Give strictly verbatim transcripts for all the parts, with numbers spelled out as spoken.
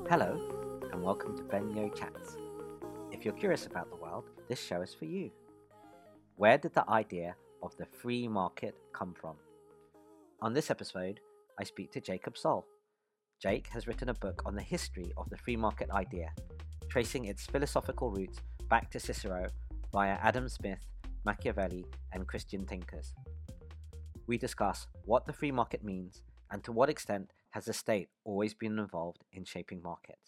Hello, and welcome to Ben Yo Chats. If you're curious about the world, this show is for you. Where did the idea of the free market come from? On this episode, I speak to Jacob Soll. Jake has written a book on the history of the free market idea, tracing its philosophical roots back to Cicero via Adam Smith, Machiavelli, and Christian thinkers. We discuss what the free market means and to what extent has the state always been involved in shaping markets.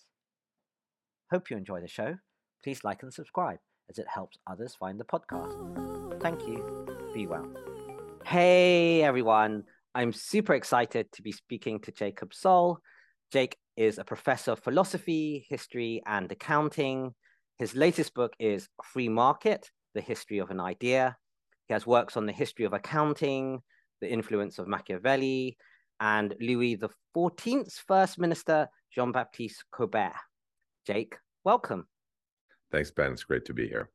Hope you enjoy the show. Please like and subscribe as it helps others find the podcast. Thank you. Be well. Hey everyone, I'm super excited to be speaking to Jacob Soll. Jake is a professor of philosophy, history, and accounting. His latest book is Free Market, The History of an Idea. He has works on the history of accounting, the influence of Machiavelli, and Louis the fourteenth's First Minister, Jean-Baptiste Colbert. Jake, welcome. Thanks, Ben. It's great to be here.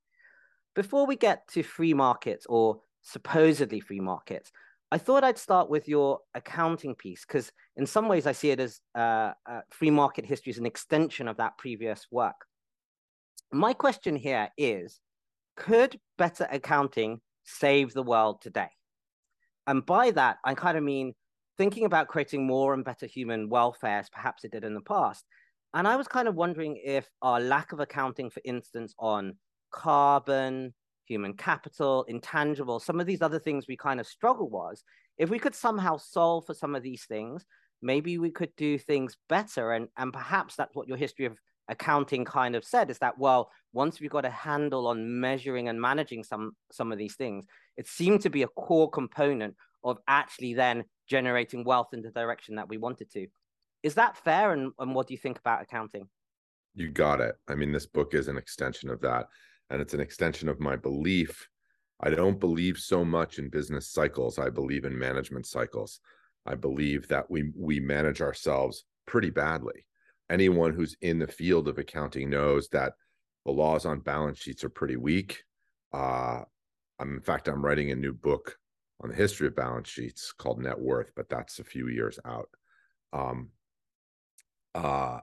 Before we get to free markets or supposedly free markets, I thought I'd start with your accounting piece, because in some ways I see it as uh, uh, free market history as an extension of that previous work. My question here is, could better accounting save the world today? And by that, I kind of mean thinking about creating more and better human welfare as perhaps it did in the past. And I was kind of wondering if our lack of accounting, for instance, on carbon, human capital, intangible, some of these other things we kind of struggle was, if we could somehow solve for some of these things, maybe we could do things better. And, and perhaps that's what your history of accounting kind of said, is that, well, once we've got a handle on measuring and managing some, some of these things, it seemed to be a core component of actually then generating wealth in the direction that we wanted to. Is that fair? And, and what do you think about accounting? You got it. I mean, this book is an extension of that, and it's an extension of my belief. I don't believe so much in business cycles. I believe in management cycles. I believe that we we manage ourselves pretty badly. Anyone who's in the field of accounting knows that the laws on balance sheets are pretty weak. Uh, I'm, in fact, I'm writing a new book on the history of balance sheets called Net Worth, but that's a few years out. Um, uh,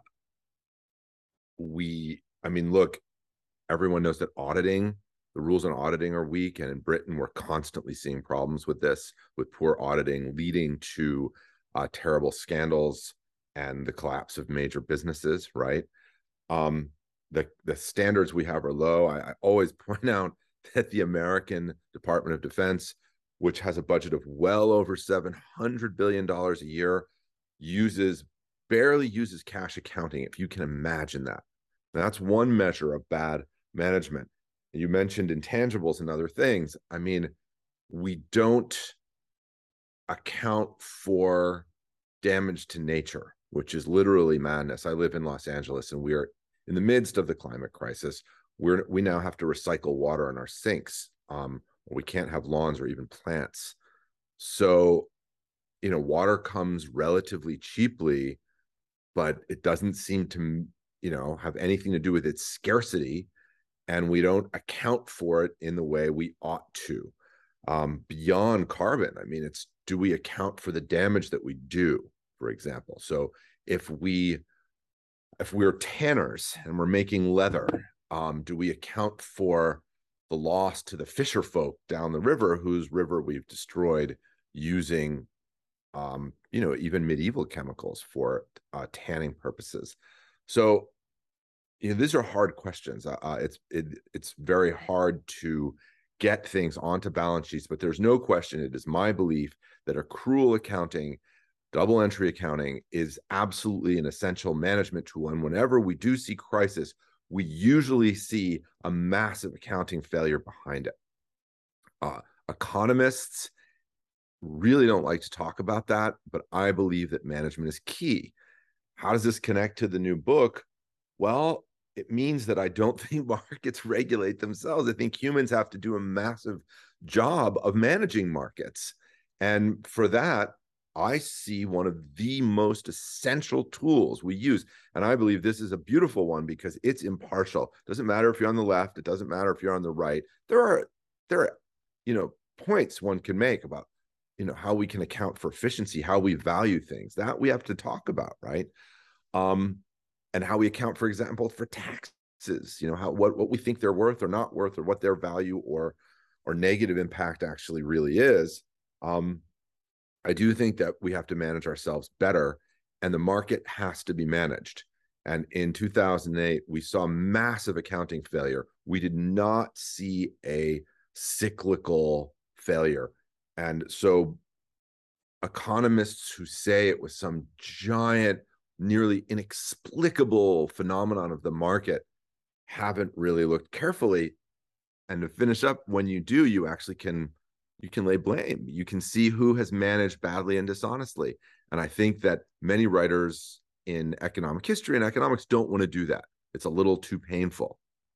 we, I mean, look, everyone knows that auditing, the rules on auditing are weak. And in Britain, we're constantly seeing problems with this, with poor auditing leading to uh, terrible scandals and the collapse of major businesses, right? Um, the, the standards we have are low. I, I always point out that the American Department of Defense, which has a budget of well over seven hundred billion dollars a year, uses, barely uses cash accounting, if you can imagine that. Now, that's one measure of bad management. You mentioned intangibles and other things. I mean, we don't account for damage to nature, which is literally madness. I live in Los Angeles, and we're in the midst of the climate crisis. We're, we now have to recycle water in our sinks. Um, we can't have lawns or even plants. So, you know, water comes relatively cheaply, but it doesn't seem to, you know, have anything to do with its scarcity. And we don't account for it in the way we ought to. Um, beyond carbon, I mean, it's, do we account for the damage that we do, for example? So if we, if we're tanners and we're making leather, um, do we account for the loss to the fisher folk down the river, whose river we've destroyed using, um, you know, even medieval chemicals for uh, tanning purposes? So, you know, these are hard questions. Uh, it's it, it's very hard to get things onto balance sheets, but there's no question. It is my belief that accrual accounting, double entry accounting, is absolutely an essential management tool. And whenever we do see crisis, we usually see a massive accounting failure behind it. Uh, economists really don't like to talk about that, but I believe that management is key. How does this connect to the new book? Well, it means that I don't think markets regulate themselves. I think humans have to do a massive job of managing markets. And for that, I see one of the most essential tools we use. And I believe this is a beautiful one because it's impartial. It doesn't matter if you're on the left. It doesn't matter if you're on the right. There are, there are, you know, points one can make about, you know, how we can account for efficiency, how we value things. That we have to talk about, right? Um, and how we account, for example, for taxes, you know, how what, what we think they're worth or not worth, or what their value or or negative impact actually really is. Um, I do think that we have to manage ourselves better, and the market has to be managed. And in two thousand eight, we saw massive accounting failure. We did not see a cyclical failure. And so economists who say it was some giant, nearly inexplicable phenomenon of the market haven't really looked carefully. And to finish up, when you do, you actually can you can lay blame. You can see who has managed badly and dishonestly. And I think that many writers in economic history and economics don't want to do that. It's a little too painful.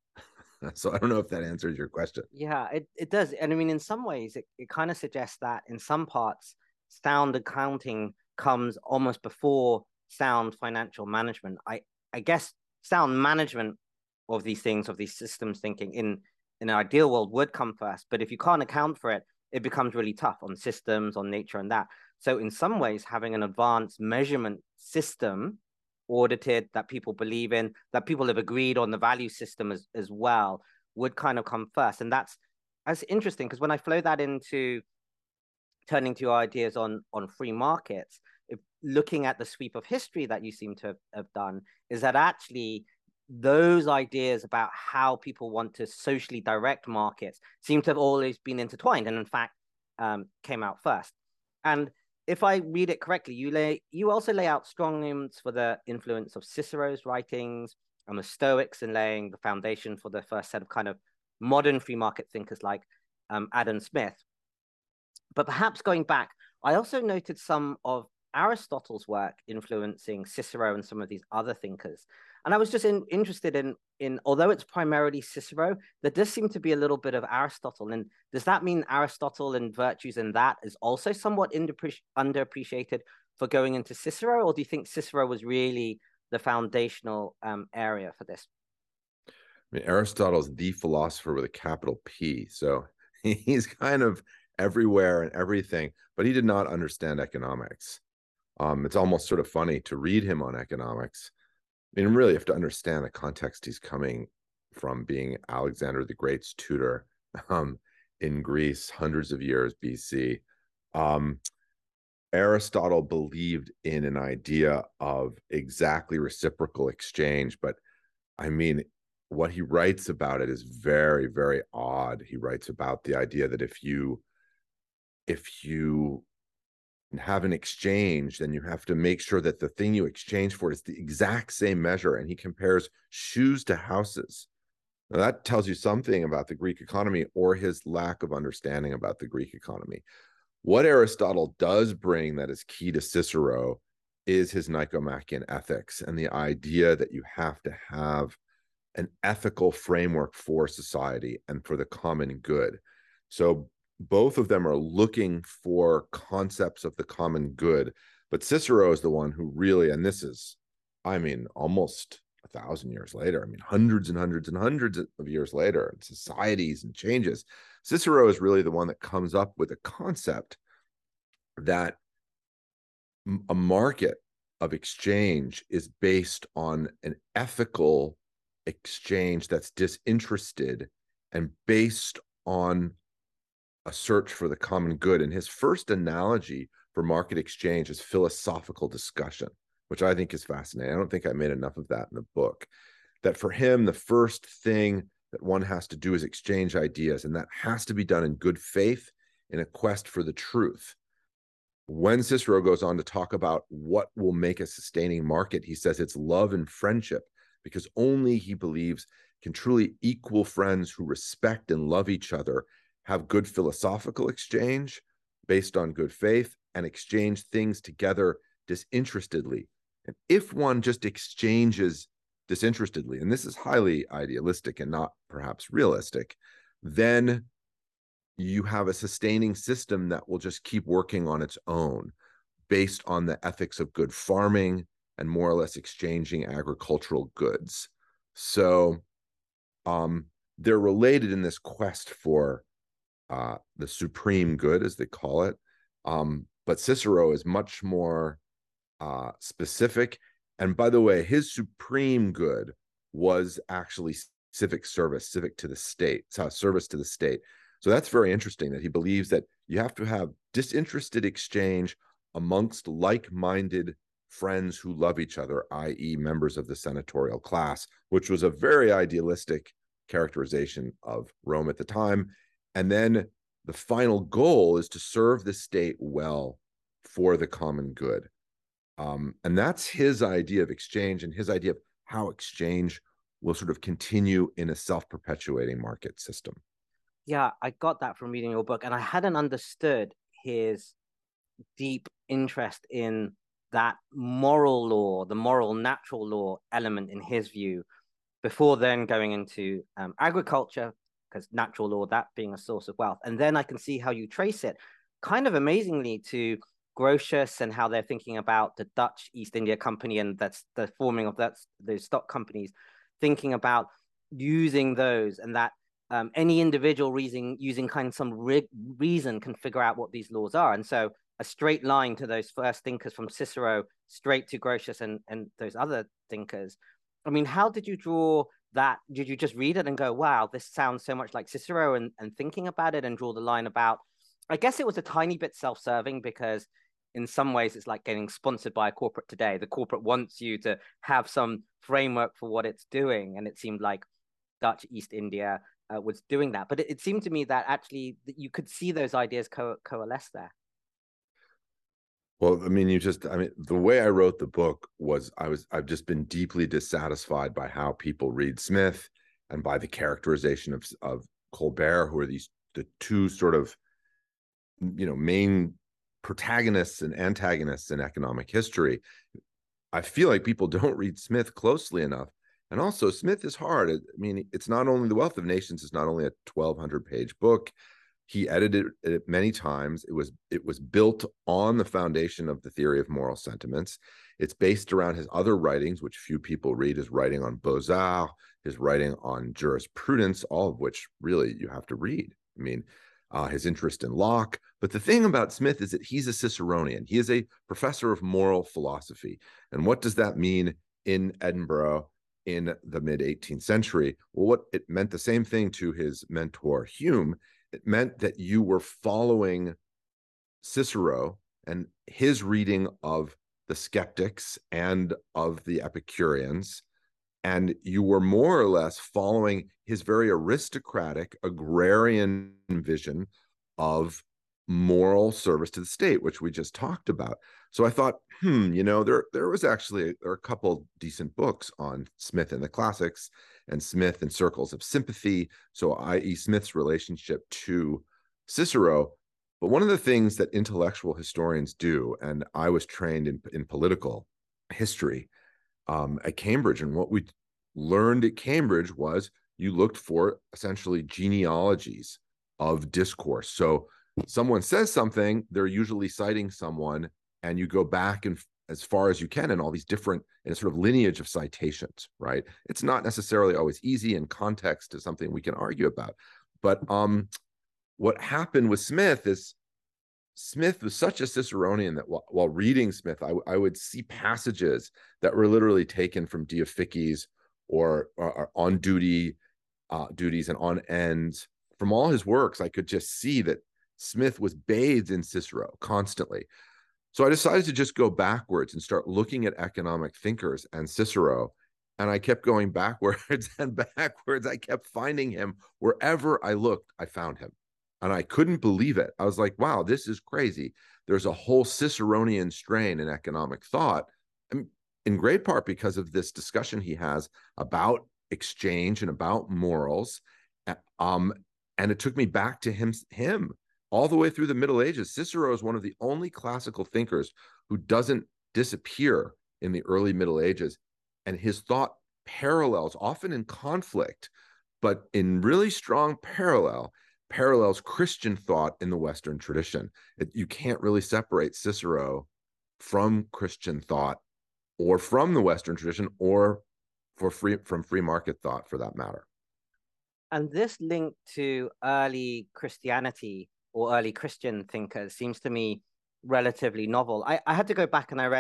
So I don't know if that answers your question. Yeah, it, it does. And I mean, in some ways, it, it kind of suggests that in some parts, sound accounting comes almost before sound financial management. I, I guess sound management of these things, of these systems thinking in, in an ideal world would come first. But if you can't account for it, it becomes really tough on systems, on nature, and that. So in some ways, having an advanced measurement system audited that people believe in, that people have agreed on the value system as, as well, would kind of come first. And that's that's interesting, because when I flow that into turning to your ideas on on free markets, if looking at the sweep of history that you seem to have, have done, is that actually those ideas about how people want to socially direct markets seem to have always been intertwined, and in fact um, came out first. And if I read it correctly, you lay you also lay out strong arguments for the influence of Cicero's writings and the Stoics in laying the foundation for the first set of kind of modern free market thinkers like um, Adam Smith. But perhaps going back, I also noted some of Aristotle's work influencing Cicero and some of these other thinkers. And I was just in, interested in, in, although it's primarily Cicero, there does seem to be a little bit of Aristotle. And does that mean Aristotle and virtues in that is also somewhat underappreciated for going into Cicero? Or do you think Cicero was really the foundational um, area for this? I mean, Aristotle's the philosopher with a capital P. So he's kind of everywhere and everything, but he did not understand economics. Um, it's almost sort of funny to read him on economics. I mean, really, you have to understand the context he's coming from, being Alexander the Great's tutor um, in Greece, hundreds of years B C. Um, Aristotle believed in an idea of exactly reciprocal exchange, but I mean, what he writes about it is very, very odd. He writes about the idea that if you if you have an exchange, then you have to make sure that the thing you exchange for is the exact same measure. And he compares shoes to houses. Now, that tells you something about the Greek economy, or his lack of understanding about the Greek economy. What Aristotle does bring that is key to Cicero is his Nicomachean ethics, and the idea that you have to have an ethical framework for society and for the common good. So both of them are looking for concepts of the common good, but Cicero is the one who really, and this is, I mean, almost a thousand years later, I mean, hundreds and hundreds and hundreds of years later, and societies and changes, Cicero is really the one that comes up with a concept that a market of exchange is based on an ethical exchange that's disinterested and based on a search for the common good. And his first analogy for market exchange is philosophical discussion, which I think is fascinating. I don't think I made enough of that in the book. That for him, the first thing that one has to do is exchange ideas, and that has to be done in good faith in a quest for the truth. When Cicero goes on to talk about what will make a sustaining market, he says it's love and friendship, because only, he believes, can truly equal friends who respect and love each other have good philosophical exchange based on good faith and exchange things together disinterestedly. And if one just exchanges disinterestedly, and this is highly idealistic and not perhaps realistic, then you have a sustaining system that will just keep working on its own based on the ethics of good farming and more or less exchanging agricultural goods. So um, they're related in this quest for uh, the supreme good, as they call it. Um, but Cicero is much more uh, specific, And by the way, his supreme good was actually civic service, civic to the state, so service to the state. So that's very interesting that he believes that you have to have disinterested exchange amongst like-minded friends who love each other, that is members of the senatorial class, which was a very idealistic characterization of Rome at the time. And then the final goal is to serve the state well for the common good. Um, and that's his idea of exchange and his idea of how exchange will sort of continue in a self-perpetuating market system. Yeah, I got that from reading your book, and I hadn't understood his deep interest in that moral law, the moral natural law element in his view, before then going into um, agriculture, because natural law, that being a source of wealth. And then I can see how you trace it kind of amazingly to Grotius and how they're thinking about the Dutch East India Company, and that's the forming of that, those stock companies, thinking about using those, and that um, any individual reason, using kind of some re reason can figure out what these laws are. And so a straight line to those first thinkers from Cicero straight to Grotius and, and those other thinkers. I mean, how did you draw that? Did you just read it and go, wow, this sounds so much like Cicero, and, and thinking about it and draw the line about, I guess it was a tiny bit self-serving, because in some ways it's like getting sponsored by a corporate today. The corporate wants you to have some framework for what it's doing. And it seemed like Dutch East India uh, was doing that. But it, it seemed to me that actually you could see those ideas co coalesce there. Well, I mean, you just, I mean, the way I wrote the book was I was, I've just been deeply dissatisfied by how people read Smith and by the characterization of, of Colbert, who are these, the two sort of, you know, main protagonists and antagonists in economic history. I feel like people don't read Smith closely enough. And also, Smith is hard. I mean, it's not only The Wealth of Nations is not only a twelve hundred page book. He edited it many times. It was it was built on the foundation of the theory of moral sentiments. It's based around his other writings, which few people read, his writing on Beaux-Arts, his writing on jurisprudence, all of which really you have to read. I mean, uh, his interest in Locke. But the thing about Smith is that he's a Ciceronian. He is a professor of moral philosophy. And what does that mean in Edinburgh in the mid eighteenth century? Well, what it meant the same thing to his mentor, Hume. It meant that you were following Cicero and his reading of the skeptics and of the Epicureans, and you were more or less following his very aristocratic agrarian vision of moral service to the state, which we just talked about. So I thought, hmm, you know, there there was actually there are a couple decent books on Smith and the classics and Smith and circles of sympathy. So that is Smith's relationship to Cicero. But one of the things that intellectual historians do, and I was trained in, in political history um, at Cambridge, and what we learned at Cambridge was you looked for essentially genealogies of discourse. So someone says something, they're usually citing someone, and you go back and as far as you can in all these different in a sort of lineage of citations, right? It's not necessarily always easy, and context is something we can argue about. But um, what happened with Smith is Smith was such a Ciceronian that while, while reading Smith, I, I would see passages that were literally taken from Diophices or, or, or on duty uh, duties and on ends. From all his works, I could just see that Smith was bathed in Cicero constantly. So I decided to just go backwards and start looking at economic thinkers and Cicero. And I kept going backwards and backwards. I kept finding him wherever I looked, I found him. And I couldn't believe it. I was like, wow, this is crazy. There's a whole Ciceronian strain in economic thought, in great part because of this discussion he has about exchange and about morals. Um, and it took me back to him, him all the way through the Middle Ages. Cicero is one of the only classical thinkers who doesn't disappear in the early Middle Ages. And his thought parallels, often in conflict, but in really strong parallel, parallels Christian thought in the Western tradition. It, you can't really separate Cicero from Christian thought or from the Western tradition or for free from free market thought for that matter. And this link to early Christianity or early Christian thinkers seems to me relatively novel. I, I had to go back and I read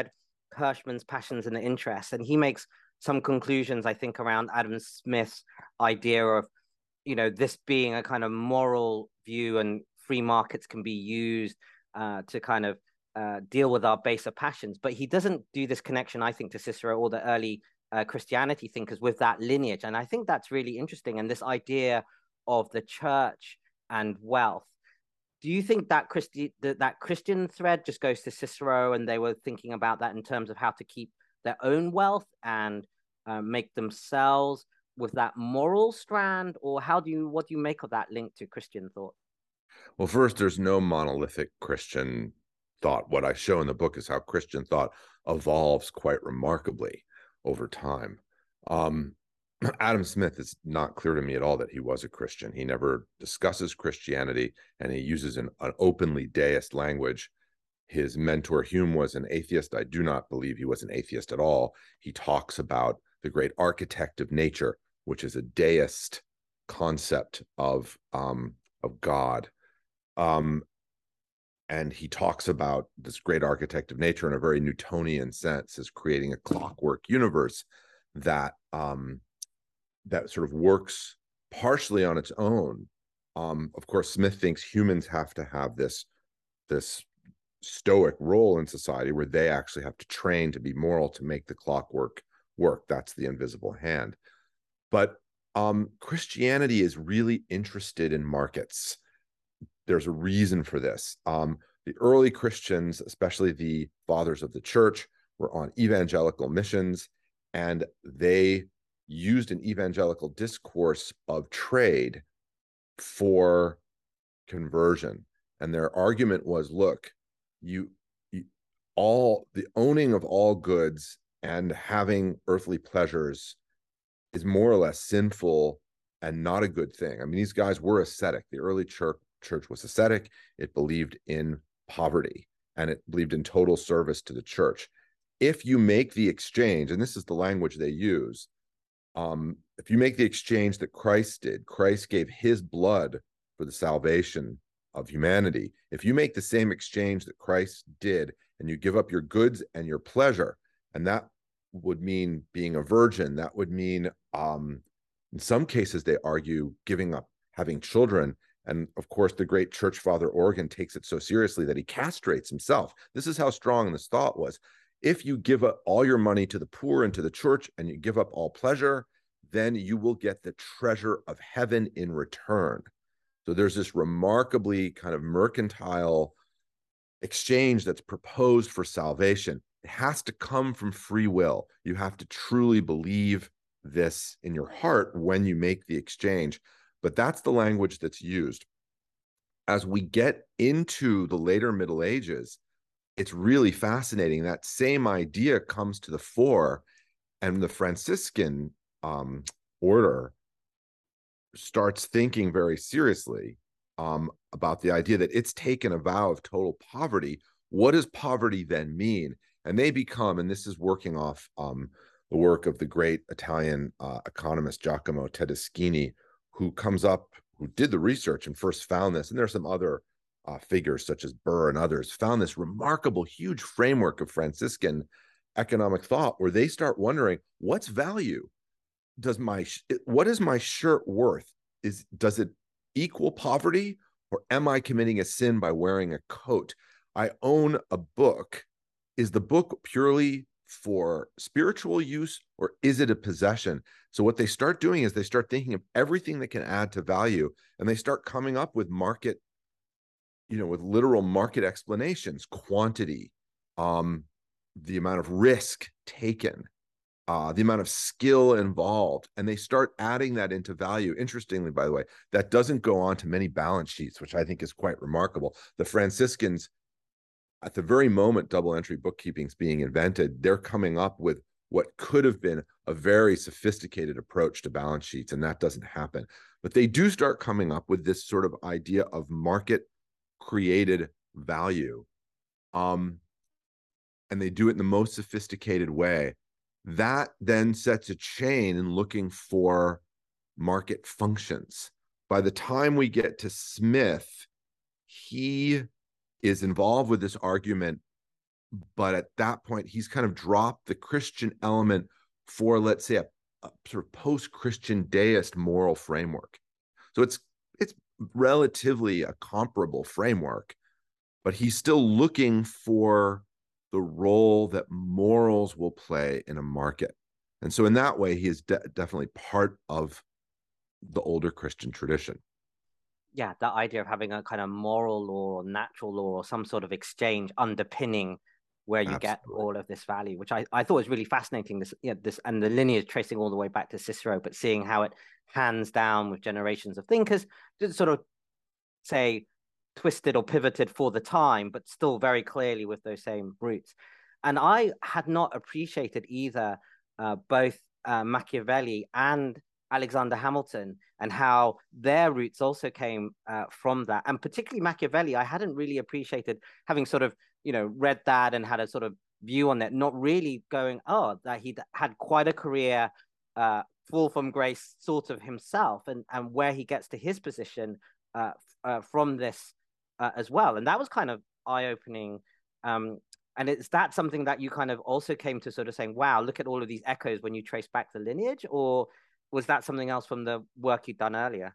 Hirschman's Passions and Interests, and he makes some conclusions, I think, around Adam Smith's idea of, you know, this being a kind of moral view and free markets can be used uh, to kind of uh, deal with our baser passions. But he doesn't do this connection, I think, to Cicero or the early uh, Christianity thinkers with that lineage. And I think that's really interesting. And this idea of the church and wealth. Do you think that Christi- that, that Christian thread just goes to Cicero and they were thinking about that in terms of how to keep their own wealth and uh, make themselves with that moral strand? Or how do you, what do you make of that link to Christian thought? Well, first, there's no monolithic Christian thought. What I show in the book is how Christian thought evolves quite remarkably over time. Um, Adam Smith, it's not clear to me at all that he was a Christian. He never discusses Christianity, and he uses an, an openly deist language. His mentor Hume was an atheist. I do not believe he was an atheist at all. He talks about the great architect of nature, which is a deist concept of um, of God. Um, and he talks about this great architect of nature in a very Newtonian sense as creating a clockwork universe that um, that sort of works partially on its own. Um, of course, Smith thinks humans have to have this this stoic role in society where they actually have to train to be moral to make the clockwork work. That's the invisible hand. But um, Christianity is really interested in markets. There's a reason for this. Um, the early Christians, especially the fathers of the church, were on evangelical missions, and they used an evangelical discourse of trade for conversion. And their argument was, look, you, you all the owning of all goods and having earthly pleasures is more or less sinful and not a good thing. I mean, these guys were ascetic. The early church church was ascetic. It believed in poverty, and it believed in total service to the church. If you make the exchange, and this is the language they use, um, if you make the exchange that Christ did, Christ gave his blood for the salvation of humanity. If you make the same exchange that Christ did, and you give up your goods and your pleasure, and that would mean being a virgin, that would mean, um, in some cases, they argue giving up having children. And of course, the great church father Origen takes it so seriously that he castrates himself. This is how strong this thought was. If you give up all your money to the poor and to the church, and you give up all pleasure, then you will get the treasure of heaven in return. So there's this remarkably kind of mercantile exchange that's proposed for salvation. It has to come from free will. You have to truly believe this in your heart when you make the exchange. But that's the language that's used. As we get into the later Middle Ages, it's really fascinating. That same idea comes to the fore, and the Franciscan um, order starts thinking very seriously um, about the idea that it's taken a vow of total poverty. What does poverty then mean? And they become, and this is working off um, the work of the great Italian uh, economist Giacomo Tedeschini, who comes up, who did the research and first found this, and there are some other uh, figures such as Burr and others, found this remarkable, huge framework of Franciscan economic thought where they start wondering, what's value? Does my, what is my shirt worth? Is, does it equal poverty, or am I committing a sin by wearing a coat? I own a book. Is the book purely for spiritual use, or is it a possession? So what they start doing is they start thinking of everything that can add to value, and they start coming up with market, you know, with literal market explanations, quantity, um, the amount of risk taken, uh, the amount of skill involved, and they start adding that into value. Interestingly, by the way, that doesn't go on to many balance sheets, which I think is quite remarkable. The Franciscans, at the very moment double entry bookkeeping is being invented, they're coming up with what could have been a very sophisticated approach to balance sheets, and that doesn't happen. But they do start coming up with this sort of idea of market created value. Um, and they do it in the most sophisticated way. That then sets a chain in looking for market functions. By the time we get to Smith, he is involved with this argument but at that point, he's kind of dropped the Christian element for, let's say, a, a sort of post-Christian deist moral framework. So it's it's relatively a comparable framework, but he's still looking for the role that morals will play in a market. And so in that way, he is de- definitely part of the older Christian tradition. Yeah, that idea of having a kind of moral law or natural law or some sort of exchange underpinning where you get Absolutely. all of this value, which I, I thought was really fascinating. This, you know, this and the lineage tracing all the way back to Cicero, but seeing how it hands down with generations of thinkers, just sort of say twisted or pivoted for the time, but still very clearly with those same roots. And I had not appreciated either uh, both uh, Machiavelli and Alexander Hamilton and how their roots also came uh, from that. And particularly Machiavelli, I hadn't really appreciated, having sort of, you know, read that and had a sort of view on that, not really going, oh, that he had quite a career, uh, fall from grace sort of himself, and, and where he gets to his position uh, uh, from this uh, as well. And that was kind of eye-opening. Um, and is that something that you kind of also came to sort of saying, wow, look at all of these echoes when you trace back the lineage? Or was that something else from the work you'd done earlier?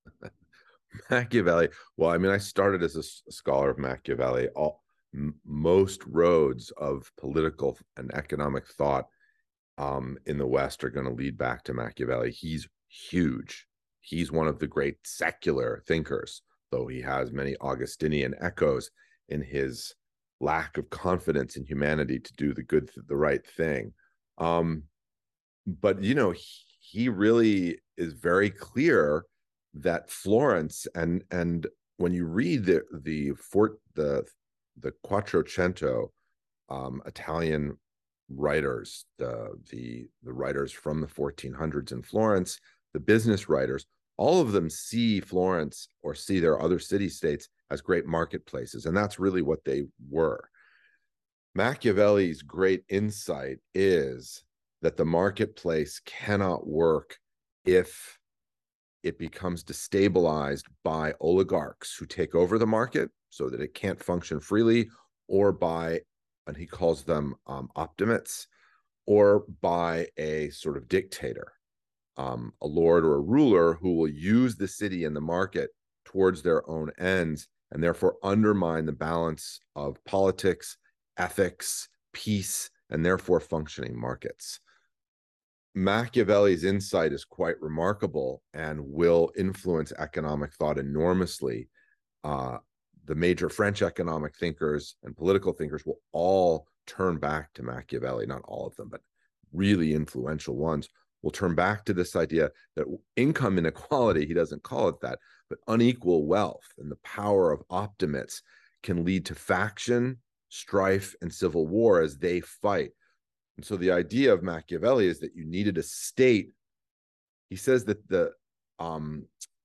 Machiavelli. Well, I mean, I started as a scholar of Machiavelli. All m- most roads of political and economic thought um, in the West are going to lead back to Machiavelli. He's huge. He's one of the great secular thinkers, though he has many Augustinian echoes in his lack of confidence in humanity to do the good, the right thing. Um, but you know, he, he really is very clear that Florence and and when you read the the fort the the Quattrocento um, Italian writers, the the the writers from the fourteen hundreds in Florence, the business writers, all of them see Florence or see their other city states as great marketplaces, and that's really what they were. Machiavelli's great insight is that the marketplace cannot work if it becomes destabilized by oligarchs who take over the market so that it can't function freely, or by, and he calls them um, optimates, or by a sort of dictator, um, a lord or a ruler who will use the city and the market towards their own ends and therefore undermine the balance of politics, ethics, peace, and therefore functioning markets. Machiavelli's insight is quite remarkable and will influence economic thought enormously. Uh, the major French economic thinkers and political thinkers will all turn back to Machiavelli, not all of them, but really influential ones will turn back to this idea that income inequality, he doesn't call it that, but unequal wealth and the power of optimates can lead to faction, strife, and civil war as they fight. And so the idea of Machiavelli is that you needed a state. He says that the um,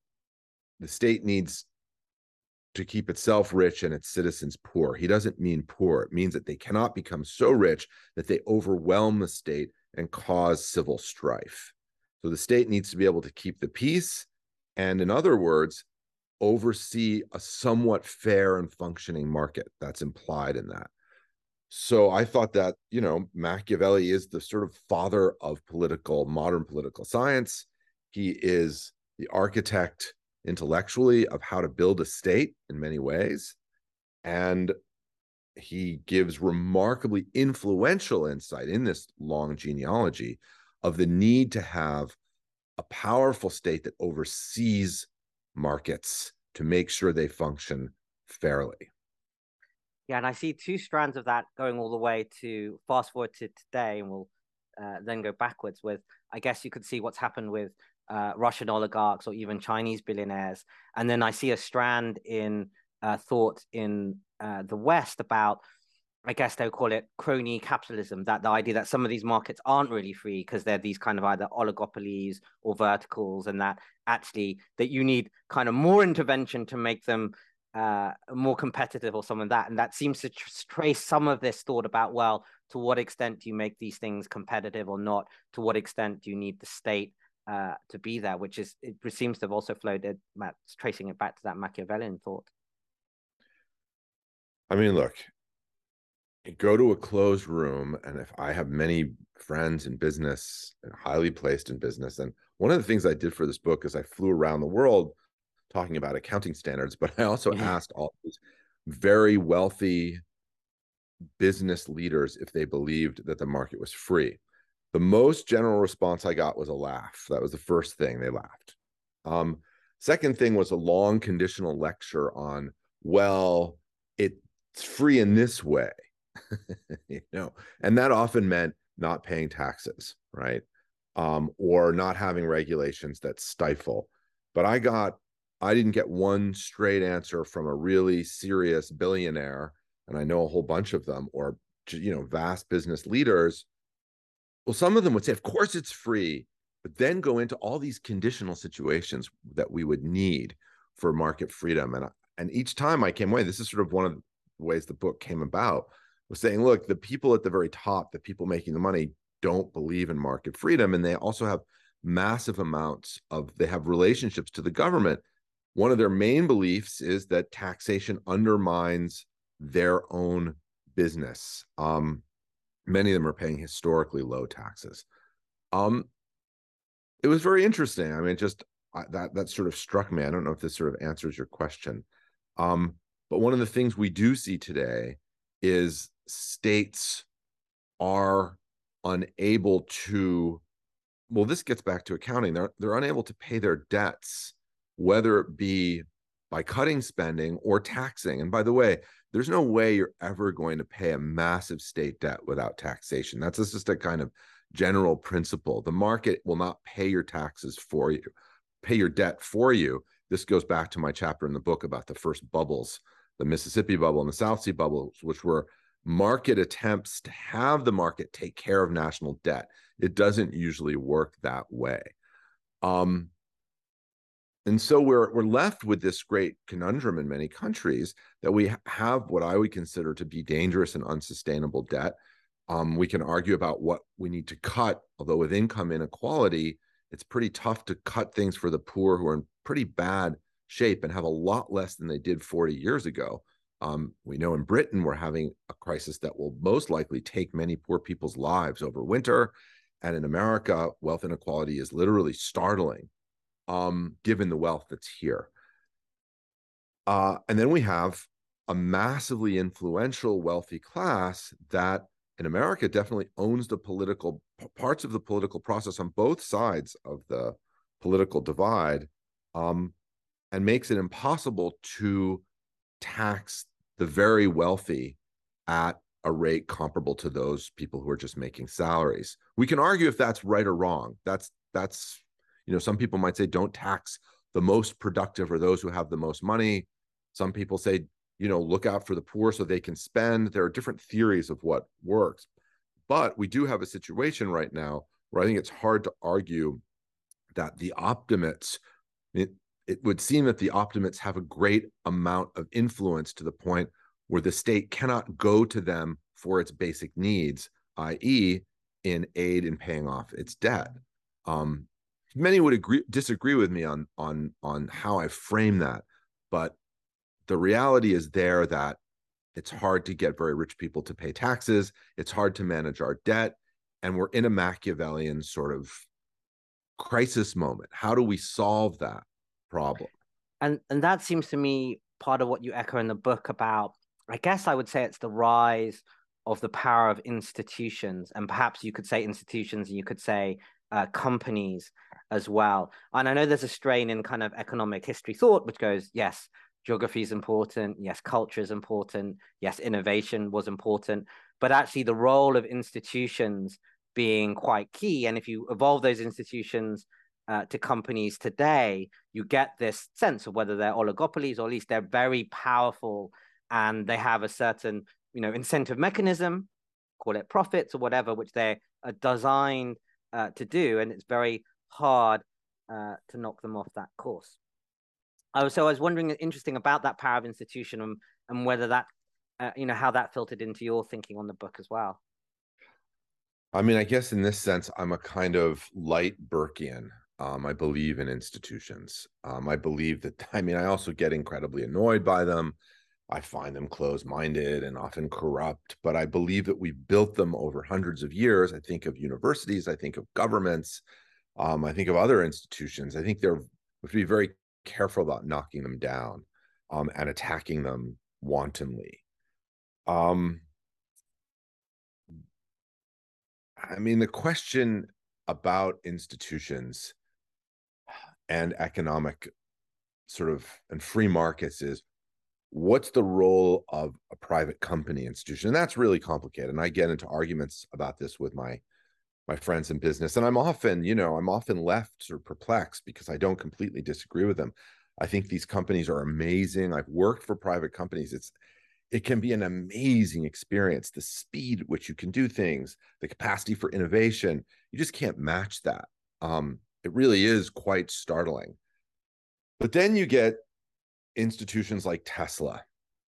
the state needs to keep itself rich and its citizens poor. He doesn't mean poor. It means that they cannot become so rich that they overwhelm the state and cause civil strife. So the state needs to be able to keep the peace and, in other words, oversee a somewhat fair and functioning market. That's implied in that. So I thought that, you know, Machiavelli is the sort of father of political, modern political science. He is the architect intellectually of how to build a state in many ways. And he gives remarkably influential insight in this long genealogy of the need to have a powerful state that oversees markets to make sure they function fairly. Yeah, and I see two strands of that going all the way to fast forward to today, and we'll uh, then go backwards with, I guess you could see what's happened with uh, Russian oligarchs or even Chinese billionaires. And then I see a strand in uh, thought in uh, the West about, I guess they'll call it crony capitalism, that the idea that some of these markets aren't really free because they're these kind of either oligopolies or verticals, and that actually that you need kind of more intervention to make them uh, more competitive or some of that. And that seems to tr- trace some of this thought about, well, to what extent do you make these things competitive or not? To what extent do you need the state uh, to be there? Which is, it seems to have also flowed, it, tracing it back to that Machiavellian thought. I mean, look, go to a closed room, and if I have many friends in business and highly placed in business, and one of the things I did for this book is I flew around the world talking about accounting standards, but I also Yeah. asked all these very wealthy business leaders if they believed that the market was free. The most general response I got was a laugh. That was the first thing. They laughed. Um, second thing was a long conditional lecture on, well, it's free in this way, you know, and that often meant not paying taxes, right? Um, or not having regulations that stifle. But I got, I didn't get one straight answer from a really serious billionaire, and I know a whole bunch of them, or, you know, vast business leaders. Well, some of them would say, of course it's free, but then go into all these conditional situations that we would need for market freedom. And, and each time I came away, this is sort of one of the ways the book came about, was saying, look, the people at the very top, the people making the money, don't believe in market freedom. And they also have massive amounts of, they have relationships to the government. One of their main beliefs is that taxation undermines their own business. Um, many of them are paying historically low taxes. Um, it was very interesting. I mean, just I, that that sort of struck me. I don't know if this sort of answers your question. Um, but one of the things we do see today is states are unable to, well, this gets back to accounting. They're they're unable to pay their debts, whether it be by cutting spending or taxing. And by the way, there's no way you're ever going to pay a massive state debt without taxation. That's just a kind of general principle. The market will not pay your taxes for you, pay your debt for you. This goes back to my chapter in the book about the first bubbles, the Mississippi bubble and the South Sea bubbles, which were market attempts to have the market take care of national debt. It doesn't usually work that way. Um, and so we're we're left with this great conundrum in many countries that we have what I would consider to be dangerous and unsustainable debt. Um, we can argue about what we need to cut, although with income inequality, it's pretty tough to cut things for the poor who are in pretty bad shape and have a lot less than they did forty years ago. Um, we know in Britain we're having a crisis that will most likely take many poor people's lives over winter. And in America, wealth inequality is literally startling, um, given the wealth that's here. Uh, and then we have a massively influential wealthy class that in America definitely owns the political parts of the political process on both sides of the political divide, um, and makes it impossible to tax the very wealthy at a rate comparable to those people who are just making salaries. We can argue if that's right or wrong. That's that's you know, some people might say don't tax the most productive or those who have the most money. Some people say, you know, look out for the poor so they can spend. There are different theories of what works. But we do have a situation right now where I think it's hard to argue that the optimates, it, it would seem that the optimates have a great amount of influence to the point where the state cannot go to them for its basic needs, that is in aid in paying off its debt. Um, many would agree, disagree with me on, on, on how I frame that, but the reality is there that it's hard to get very rich people to pay taxes. It's hard to manage our debt. And we're in a Machiavellian sort of crisis moment. How do we solve that problem? And and that seems to me part of what you echo in the book about, I guess I would say it's the rise of the power of institutions, and perhaps you could say institutions and you could say uh, companies as well. And I know there's a strain in kind of economic history thought, which goes, yes, geography is important. Yes, culture is important. Yes, innovation was important. But actually, the role of institutions being quite key. And if you evolve those institutions uh, to companies today, you get this sense of whether they're oligopolies or at least they're very powerful and they have a certain, you know, incentive mechanism, call it profits or whatever, which they're uh, designed uh, to do. And it's very hard uh, to knock them off that course. Uh, so I was wondering, interesting about that power of institution and, and whether that, uh, you know, how that filtered into your thinking on the book as well. I mean, I guess in this sense, I'm a kind of light Burkean. Um, I believe in institutions. Um, I believe that, I mean, I also get incredibly annoyed by them. I find them closed-minded and often corrupt, but I believe that we've built them over hundreds of years. I think of universities, I think of governments, um, I think of other institutions. I think they're, we have to be very careful about knocking them down um, and attacking them wantonly. Um, I mean, the question about institutions and economic sort of and free markets is, what's the role of a private company institution? And that's really complicated. And I get into arguments about this with my my friends in business. And I'm often, you know, I'm often left sort of perplexed because I don't completely disagree with them. I think these companies are amazing. I've worked for private companies. It's it can be an amazing experience. The speed at which you can do things, the capacity for innovation, you just can't match that. Um, it really is quite startling. But then you get institutions like Tesla.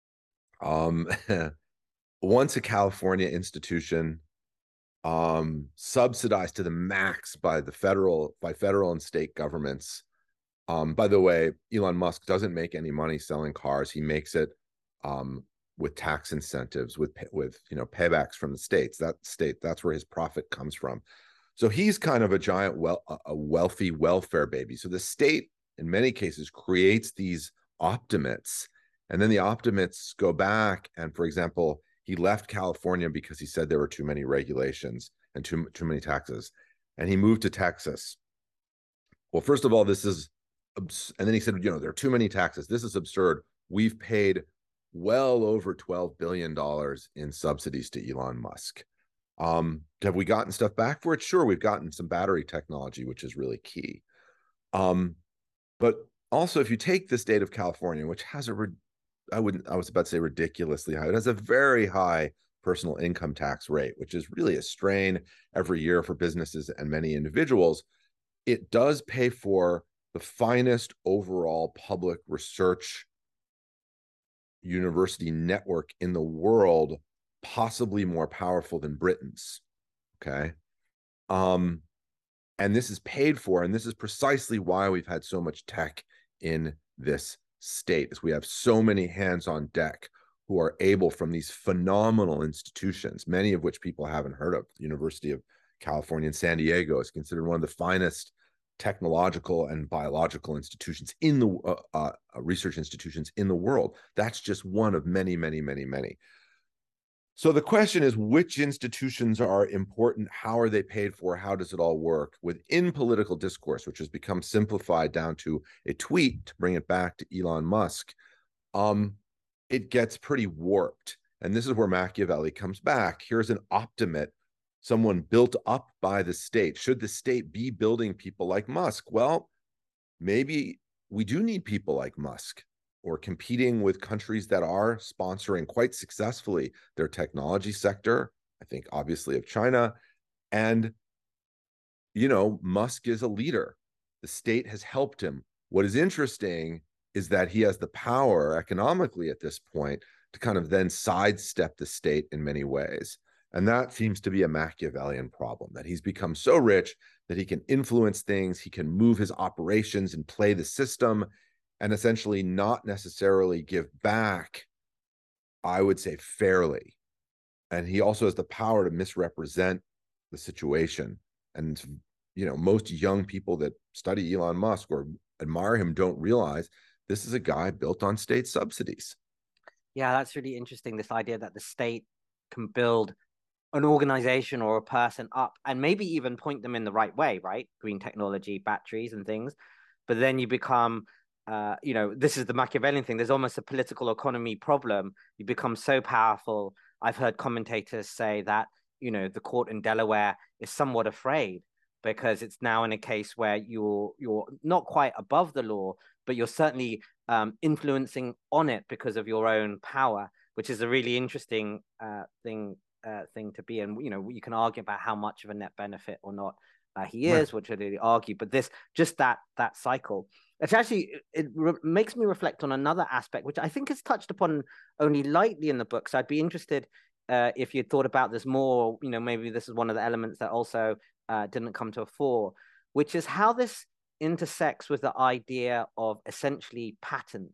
Um, once a California institution, um, subsidized to the max by the federal, by federal and state governments. Um, by the way, Elon Musk doesn't make any money selling cars. He makes it um, with tax incentives, with with you know paybacks from the states. That state, that's where his profit comes from. So he's kind of a giant, well, a wealthy welfare baby. So the state, in many cases, creates these optimates, and then the optimates go back. And for example, he left California because he said there were too many regulations and too too many taxes, and he moved to Texas. Well, first of all, this is, and then he said, you know, there are too many taxes. This is absurd. We've paid well over twelve billion dollars in subsidies to Elon Musk. Um, have we gotten stuff back for it? Sure, we've gotten some battery technology, which is really key. Um, but also, if you take the state of California, which has a, I wouldn't, I was about to say ridiculously high, it has a very high personal income tax rate, which is really a strain every year for businesses and many individuals. It does pay for the finest overall public research university network in the world, possibly more powerful than Britain's. Okay. Um, and this is paid for, and this is precisely why we've had so much tech in this state, is we have so many hands on deck who are able, from these phenomenal institutions, many of which people haven't heard of. The University of California in San Diego is considered one of the finest technological and biological institutions in the uh, uh, research institutions in the world. That's just one of many, many, many, many. So the question is, which institutions are important? How are they paid for? How does it all work? Within political discourse, which has become simplified down to a tweet, to bring it back to Elon Musk, um, it gets pretty warped. And this is where Machiavelli comes back. Here's an optimate, someone built up by the state. Should the state be building people like Musk? Well, maybe we do need people like Musk, or competing with countries that are sponsoring quite successfully their technology sector. I think obviously of China. And, you know, Musk is a leader. The state has helped him. What is interesting is that he has the power economically at this point to kind of then sidestep the state in many ways. And that seems to be a Machiavellian problem, that he's become so rich that he can influence things, he can move his operations and play the system, and essentially not necessarily give back, I would say, fairly. And he also has the power to misrepresent the situation. And, you know, most young people that study Elon Musk or admire him don't realize this is a guy built on state subsidies. Yeah, that's really interesting. This idea that the state can build an organization or a person up and maybe even point them in the right way, right? Green technology, batteries and things. But then you become, uh, you know, this is the Machiavellian thing. There's almost a political economy problem. You become so powerful. I've heard commentators say that, you know, the court in Delaware is somewhat afraid because it's now in a case where you're you're not quite above the law, but you're certainly um, influencing on it because of your own power, which is a really interesting uh, thing uh, thing to be. And, you know, you can argue about how much of a net benefit or not uh, he is, right, which I really argue, but this, just that, that cycle, it's actually, it re- makes me reflect on another aspect, which I think is touched upon only lightly in the book. So I'd be interested uh, if you thought about this more, you know, maybe this is one of the elements that also uh, didn't come to a fore, which is how this intersects with the idea of essentially patents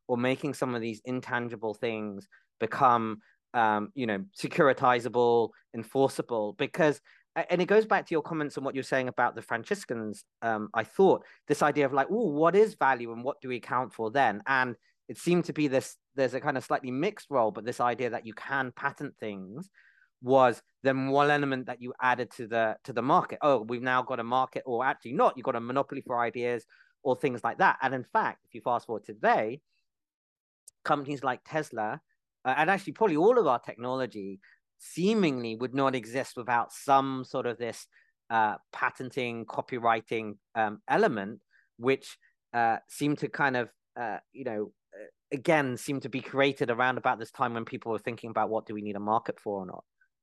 or making some of these intangible things become, um, you know, securitizable, enforceable. Because, and it goes back to your comments on what you're saying about the Franciscans. Um, I thought this idea of like, oh, what is value and what do we account for then? And it seemed to be this, there's a kind of slightly mixed role, but this idea that you can patent things was then one element that you added to the to the market. Oh, we've now got a market, or actually not, you've got a monopoly for ideas or things like that. And in fact, if you fast forward to today, companies like Tesla, uh, and actually probably all of our technology seemingly would not exist without some sort of this uh, patenting, copywriting um, element, which uh, seem to kind of, uh, you know, again, seem to be created around about this time when people were thinking about what do we need a market for or not.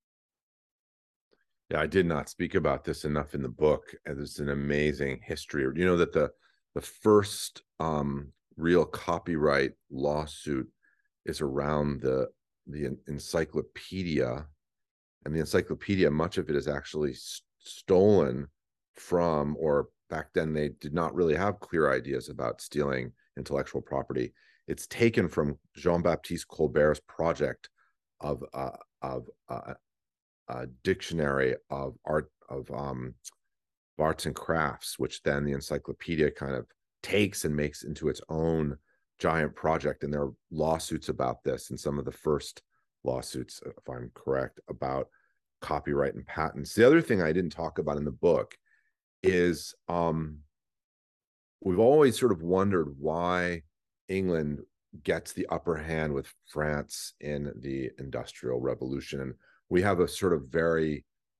Yeah, I did not speak about this enough in the book. And there's an amazing history. You know that the the first um, real copyright lawsuit is around the the encyclopedia, and the encyclopedia, much of it is actually st stolen from, or back then they did not really have clear ideas about stealing intellectual property. It's taken from Jean-Baptiste Colbert's project of uh, of uh, a dictionary of art of um, arts and crafts, which then the encyclopedia kind of takes and makes into its own giant project. And there are lawsuits about this, and some of the first lawsuits, if I'm correct, about copyright and patents. The other thing I didn't talk about in the book is um, we've always sort of wondered why England gets the upper hand with France in the Industrial Revolution. And we have a sort of very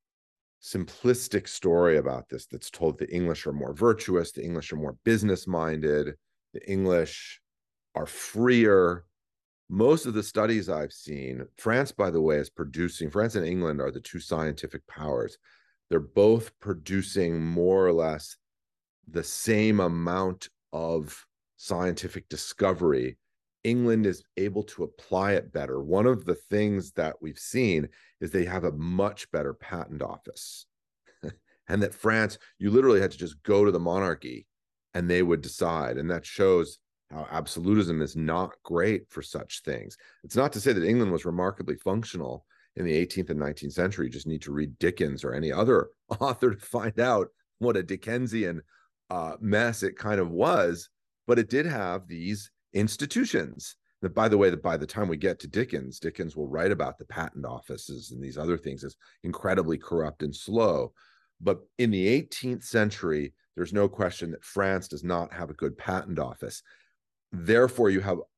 simplistic story about this that's told. The English are more virtuous, the English are more business-minded, the English are freer. Most of the studies I've seen, France, by the way, is producing, France and England are the two scientific powers. They're both producing more or less the same amount of scientific discovery. England is able to apply it better. One of the things that we've seen is they have a much better patent office. And that France, you literally had to just go to the monarchy and they would decide. And that shows how absolutism is not great for such things. It's not to say that England was remarkably functional in the eighteenth and nineteenth century. You just need to read Dickens or any other author to find out what a Dickensian uh, mess it kind of was. But it did have these institutions that, by the way, that by the time we get to Dickens, Dickens will write about the patent offices and these other things as incredibly corrupt and slow. But in the eighteenth century, there's no question that France does not have a good patent office. Therefore, you have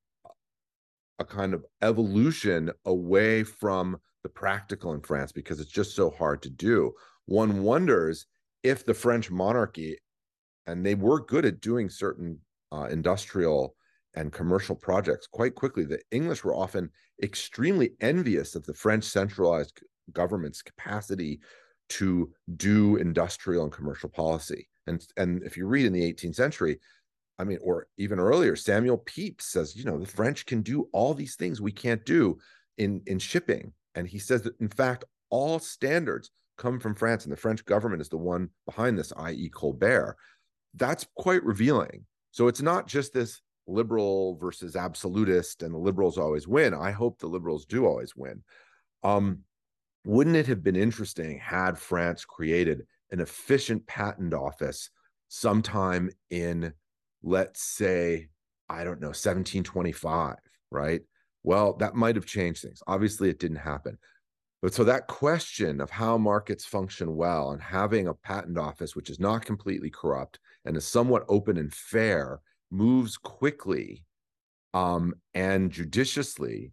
a kind of evolution away from the practical in France because it's just so hard to do. One wonders if the French monarchy, and they were good at doing certain uh, industrial and commercial projects quite quickly, the English were often extremely envious of the French centralized government's capacity to do industrial and commercial policy. And, and if you read in the eighteenth century, I mean, or even earlier, Samuel Pepys says, you know, the French can do all these things we can't do in, in shipping. And he says that, in fact, all standards come from France, and the French government is the one behind this, that is. Colbert. That's quite revealing. So it's not just this liberal versus absolutist and the liberals always win. I hope the liberals do always win. Um, wouldn't it have been interesting had France created an efficient patent office sometime in, let's say, I don't know, seventeen twenty-five, right? Well, that might have changed things. Obviously, it didn't happen. But so that question of how markets function well and having a patent office which is not completely corrupt and is somewhat open and fair, moves quickly um, and judiciously.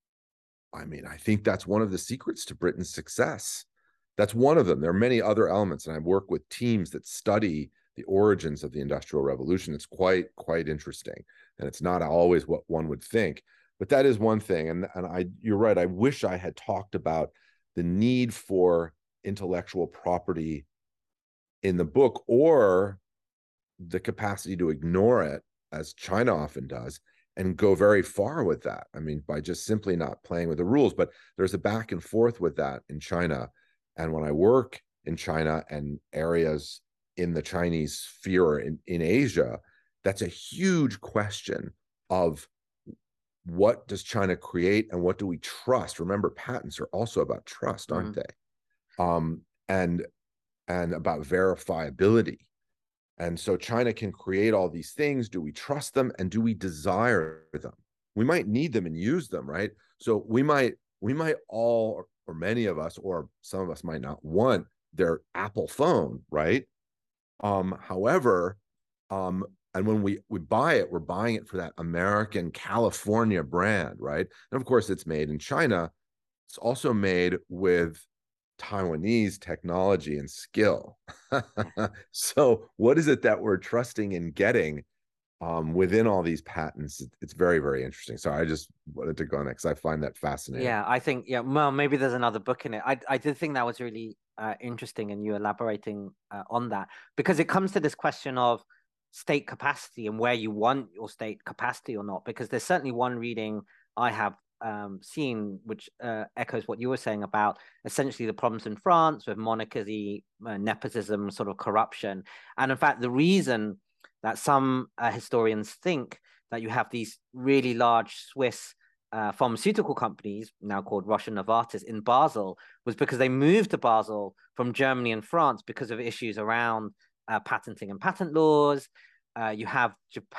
I mean, I think that's one of the secrets to Britain's success. That's one of them. There are many other elements, and I work with teams that study the origins of the Industrial Revolution. It's quite, quite interesting. And it's not always what one would think, but that is one thing. And, and I, you're right. I wish I had talked about the need for intellectual property in the book, or the capacity to ignore it, as China often does, and go very far with that. I mean, by just simply not playing with the rules. But there's a back and forth with that in China. And when I work in China and areas in the Chinese sphere in, in Asia, that's a huge question of what does China create and what do we trust? Remember, patents are also about trust, aren't Mm. they? Um, and and about verifiability. And so China can create all these things. Do we trust them and do we desire them? We might need them and use them, right? So we might we might all, or many of us, or some of us might not want their Apple phone, right? Um, however, um, and when we we buy it, we're buying it for that American California brand, right? And of course, it's made in China. It's also made with Taiwanese technology and skill. Yeah. So, what is it that we're trusting in getting um, within all these patents? It's very, very interesting. So, I just wanted to go on that because I find that fascinating. Yeah, I think, yeah, well, maybe there's another book in it. I I did think that was really uh, interesting, and you elaborating uh, on that, because it comes to this question of state capacity and where you want your state capacity or not. Because there's certainly one reading I have um, seen which uh, echoes what you were saying about essentially the problems in France with monarchy, uh, nepotism, sort of corruption, and in fact the reason that some uh, historians think that you have these really large Swiss uh, pharmaceutical companies, now called Roche and Novartis, in Basel, was because they moved to Basel from Germany and France because of issues around uh, patenting and patent laws. Uh, you have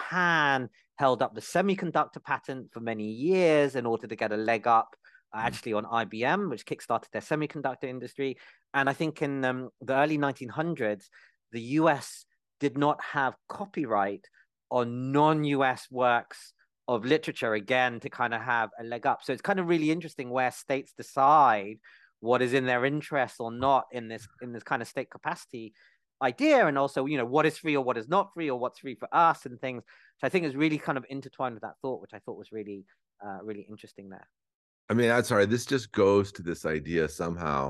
Japan held up the semiconductor patent for many years in order to get a leg up, uh, actually, on I B M, which kickstarted their semiconductor industry. And I think in um, the early nineteen hundreds, the U S did not have copyright on non-U S works of literature, again, to kind of have a leg up. So it's kind of really interesting where states decide what is in their interest or not in this in this kind of state capacity idea, and also, you know, what is free or what is not free, or what's free for us, and things, which I think is really kind of intertwined with that thought, which I thought was really uh, really interesting there. I mean, I'm sorry, this just goes to this idea somehow.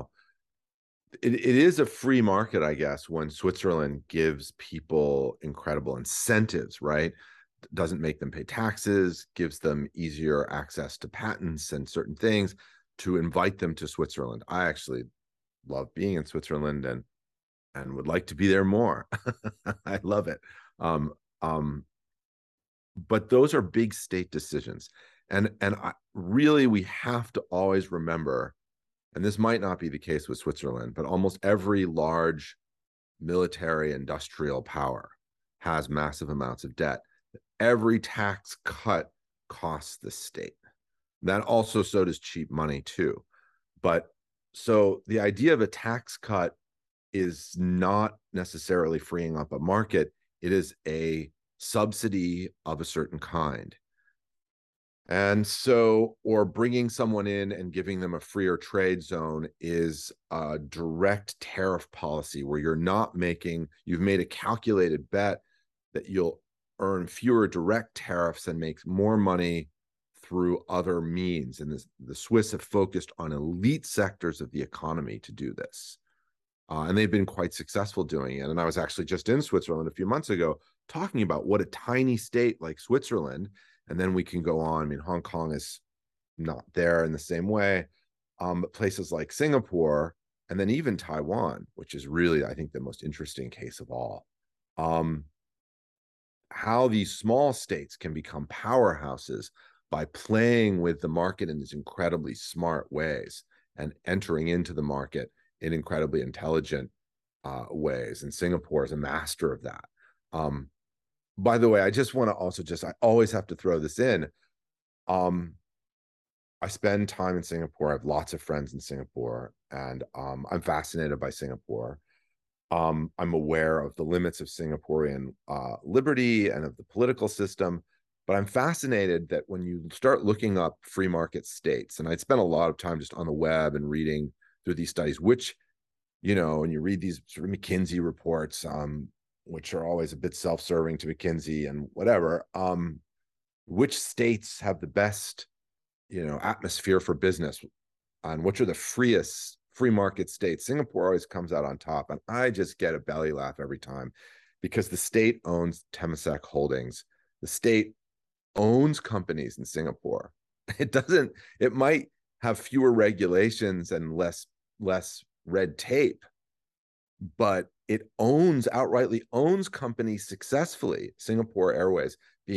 It, it is a free market, I guess, when Switzerland gives people incredible incentives, right? Doesn't make them pay taxes, gives them easier access to patents and certain things to invite them to Switzerland. I actually love being in Switzerland and and would like to be there more. I love it. Um, um, but those are big state decisions. And and I, really we have to always remember, and this might not be the case with Switzerland, but almost every large military industrial power has massive amounts of debt. Every tax cut costs the state. That also, so does cheap money too. But so the idea of a tax cut is not necessarily freeing up a market. It is a subsidy of a certain kind. And so, or bringing someone in and giving them a freer trade zone is a direct tariff policy where you're not making, you've made a calculated bet that you'll earn fewer direct tariffs and make more money through other means. And this, the Swiss have focused on elite sectors of the economy to do this. Uh, and they've been quite successful doing it. And I was actually just in Switzerland a few months ago talking about what a tiny state like Switzerland, and then we can go on. I mean, Hong Kong is not there in the same way, um, but places like Singapore, and then even Taiwan, which is really, I think, the most interesting case of all. Um, how these small states can become powerhouses by playing with the market in these incredibly smart ways and entering into the market in incredibly intelligent uh, ways. And Singapore is a master of that. Um, by the way, I just want to also just, I always have to throw this in. Um, I spend time in Singapore. I have lots of friends in Singapore, and um, I'm fascinated by Singapore. Um, I'm aware of the limits of Singaporean uh, liberty and of the political system, but I'm fascinated that when you start looking up free market states, and I'd spent a lot of time just on the web and reading through these studies, which, you know, and you read these sort of McKinsey reports, um, which are always a bit self-serving to McKinsey and whatever, um, which states have the best, you know, atmosphere for business, and which are the freest free market states. Singapore always comes out on top, and I just get a belly laugh every time because the state owns Temasek Holdings. The state owns companies in Singapore. It doesn't, it might have fewer regulations and less less red tape, but it owns, outrightly owns companies successfully. Singapore Airways being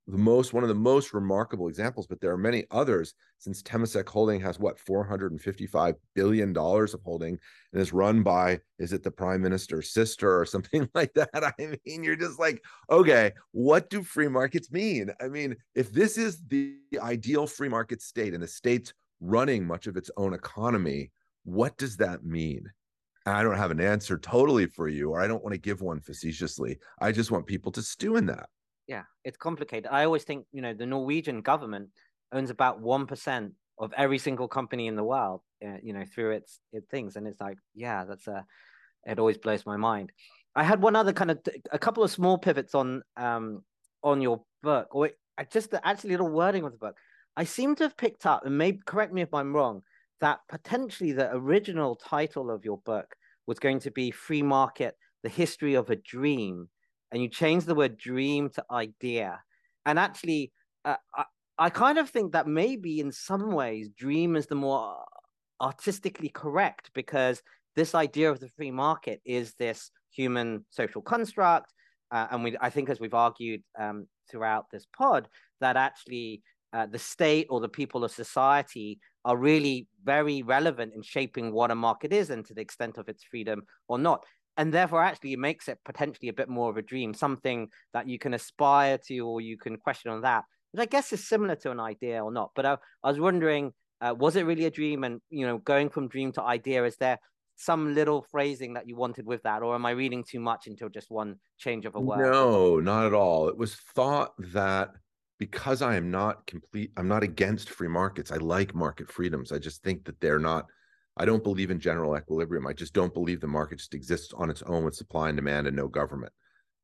the most one of the most remarkable examples, but there are many others, since Temasek Holding has what four hundred fifty-five billion dollars of holding and is run by, is it the prime minister's sister or something like that? I mean, you're just like, okay, what do free markets mean? I mean, if this is the ideal free market state and the state's running much of its own economy, what does that mean? I don't have an answer totally for you, or I don't want to give one facetiously. I just want people to stew in that. Yeah, it's complicated. I always think, you know, the Norwegian government owns about one percent of every single company in the world, uh, you know, through its, its things. And it's like, yeah, that's a, it always blows my mind. I had one other kind of, a couple of small pivots on, um, on your book, or I just the actually little wording of the book. I seem to have picked up, and maybe correct me if I'm wrong, that potentially the original title of your book was going to be Free Market, The History of a Dream. And you changed the word dream to idea. And actually, uh, I, I kind of think that maybe in some ways, dream is the more artistically correct, because this idea of the free market is this human social construct. Uh, and we, I think, as we've argued um, throughout this pod, that actually uh, the state or the people of society are really very relevant in shaping what a market is and to the extent of its freedom or not. And therefore, actually, it makes it potentially a bit more of a dream, something that you can aspire to or you can question on that, which I guess is similar to an idea or not. But I, I was wondering, uh, was it really a dream? And, you know, going from dream to idea, is there some little phrasing that you wanted with that? Or am I reading too much into just one change of a word? No, not at all. It was thought that because I am not complete, I'm not against free markets. I like market freedoms. I just think that they're not, I don't believe in general equilibrium. I just don't believe the market just exists on its own with supply and demand and no government.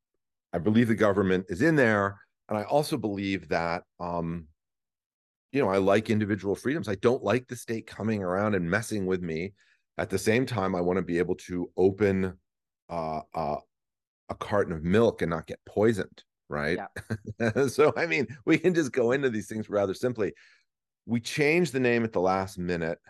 I believe the government is in there. And I also believe that, um, you know, I like individual freedoms. I don't like the state coming around and messing with me. At the same time, I want to be able to open uh, uh, a carton of milk and not get poisoned, right? Yeah. So, I mean, we can just go into these things rather simply. We changed the name at the last minute.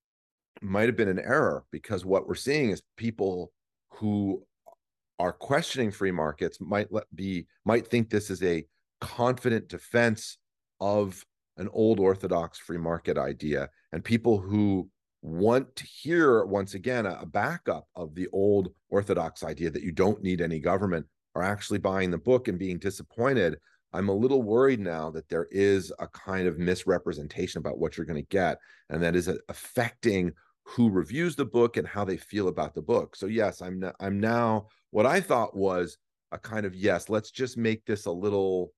Might have been an error, because what we're seeing is people who are questioning free markets might let be might think this is a confident defense of an old orthodox free market idea, and people who want to hear once again a, a backup of the old orthodox idea that you don't need any government are actually buying the book and being disappointed. I'm a little worried now that there is a kind of misrepresentation about what you're going to get, and that is affecting who reviews the book and how they feel about the book. So yes, I'm I'm now what I thought was a kind of, yes, let's just make this a little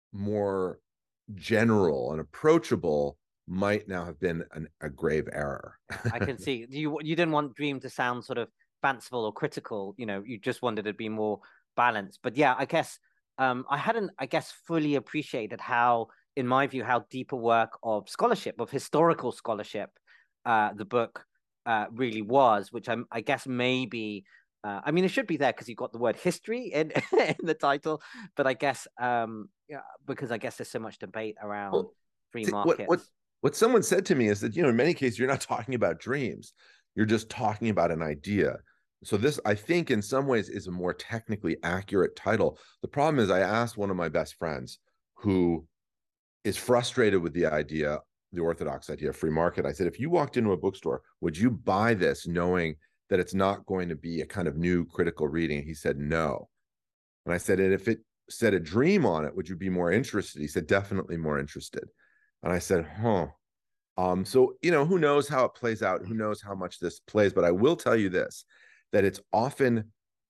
more general and approachable, might now have been an, a grave error. I can see you you didn't want dream to sound sort of fanciful or critical, you know, you just wanted it to be more balanced. But yeah, I guess um, I hadn't, I guess, fully appreciated how, in my view, how deep a work of scholarship, of historical scholarship, uh, the book uh, really was, which I'm, I guess maybe, uh, I mean, it should be there because you've got the word history in, in the title, but I guess, um, yeah, because I guess there's so much debate around well, free markets. What, what, what someone said to me is that, you know, in many cases, you're not talking about dreams. You're just talking about an idea. So this, I think, in some ways is a more technically accurate title. The problem is I asked one of my best friends who is frustrated with the idea, the orthodox idea of free market. I said, if you walked into a bookstore, would you buy this knowing that it's not going to be a kind of new critical reading? He said, no. And I said, and if it said a dream on it, would you be more interested? He said, definitely more interested. And I said, huh. Um, so, you know, who knows how it plays out? Who knows how much this plays? But I will tell you this, that it's often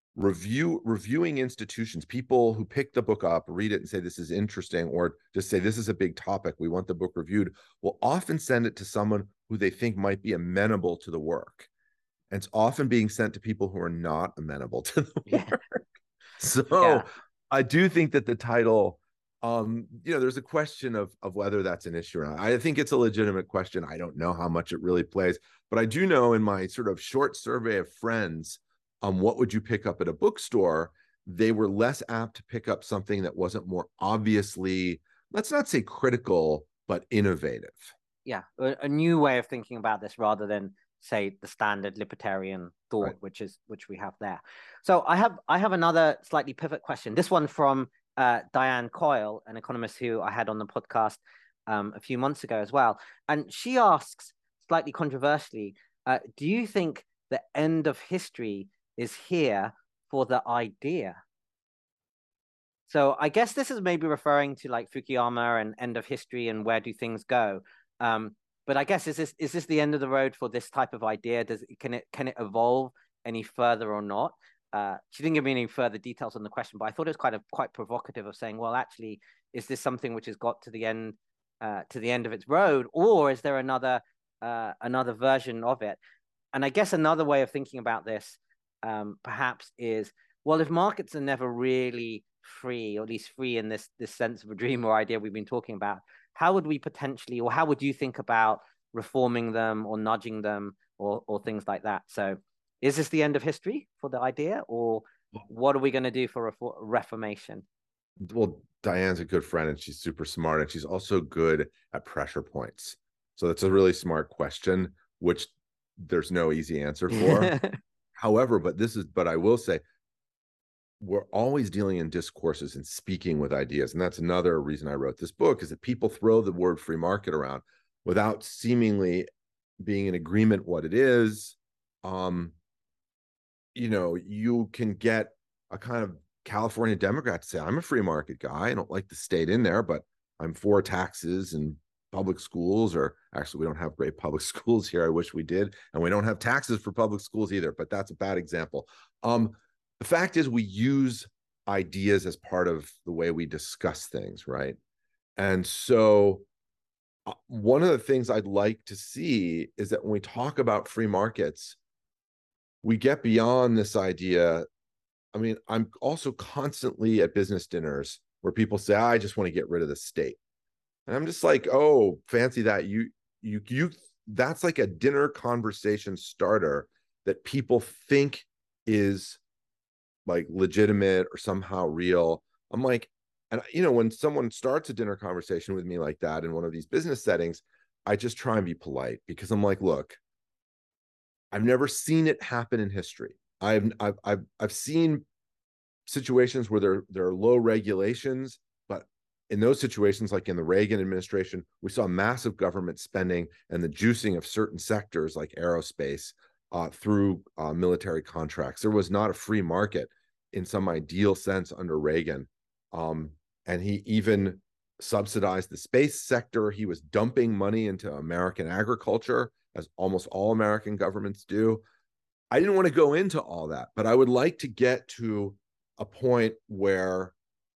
review reviewing institutions, people who pick the book up, read it and say, this is interesting, or just say, this is a big topic, we want the book reviewed, will often send it to someone who they think might be amenable to the work. And it's often being sent to people who are not amenable to the yeah. work. So yeah. I do think that the title, um, you know, there's a question of, of whether that's an issue or not. I think it's a legitimate question. I don't know how much it really plays, but I do know in my sort of short survey of friends, um, what would you pick up at a bookstore? They were less apt to pick up something that wasn't more obviously, let's not say critical, but innovative. Yeah, a, a new way of thinking about this rather than, say, the standard libertarian thought, right. which is which we have there. So I have I have another slightly pivot question. This one from uh, Diane Coyle, an economist who I had on the podcast um, a few months ago as well. And she asks, slightly controversially, uh, do you think the end of history is here for the idea? So I guess this is maybe referring to like Fukuyama and end of history and where do things go. Um, but I guess is this is this the end of the road for this type of idea? Does can it can it evolve any further or not? Uh, she didn't give me any further details on the question, but I thought it was quite a quite provocative of saying, well, actually, is this something which has got to the end uh, to the end of its road, or is there another uh, another version of it? And I guess another way of thinking about this, um, perhaps, is well, if markets are never really free, or at least free in this this sense of a dream or idea we've been talking about, how would we potentially, or how would you think about reforming them or nudging them or or things like that? So is this the end of history for the idea, or what are we going to do for reformation? Well, Diane's a good friend and she's super smart, and she's also good at pressure points. So that's a really smart question, which there's no easy answer for. However, but this is, but I will say, we're always dealing in discourses and speaking with ideas. And that's another reason I wrote this book, is that people throw the word free market around without seemingly being in agreement what it is. Um, you know, you can get a kind of California Democrat to say, I'm a free market guy. I don't like the state in there, but I'm for taxes and public schools, or actually we don't have great public schools here. I wish we did. And we don't have taxes for public schools either, but that's a bad example. Um, the fact is we use ideas as part of the way we discuss things, right? And so uh, one of the things I'd like to see is that when we talk about free markets, we get beyond this idea. I mean, I'm also constantly at business dinners where people say, I just want to get rid of the state. And I'm just like, oh, fancy that. You, you, you, that's like a dinner conversation starter that people think is like legitimate or somehow real. I'm like, and you know, when someone starts a dinner conversation with me like that in one of these business settings, I just try and be polite, because I'm like, look, I've never seen it happen in history. I've I've I've, I've seen situations where there, there are low regulations, but in those situations, like in the Reagan administration, we saw massive government spending and the juicing of certain sectors like aerospace uh, through uh, military contracts. There was not a free market in some ideal sense under Reagan. Um, and he even subsidized the space sector. He was dumping money into American agriculture, as almost all American governments do. I didn't want to go into all that, but I would like to get to a point where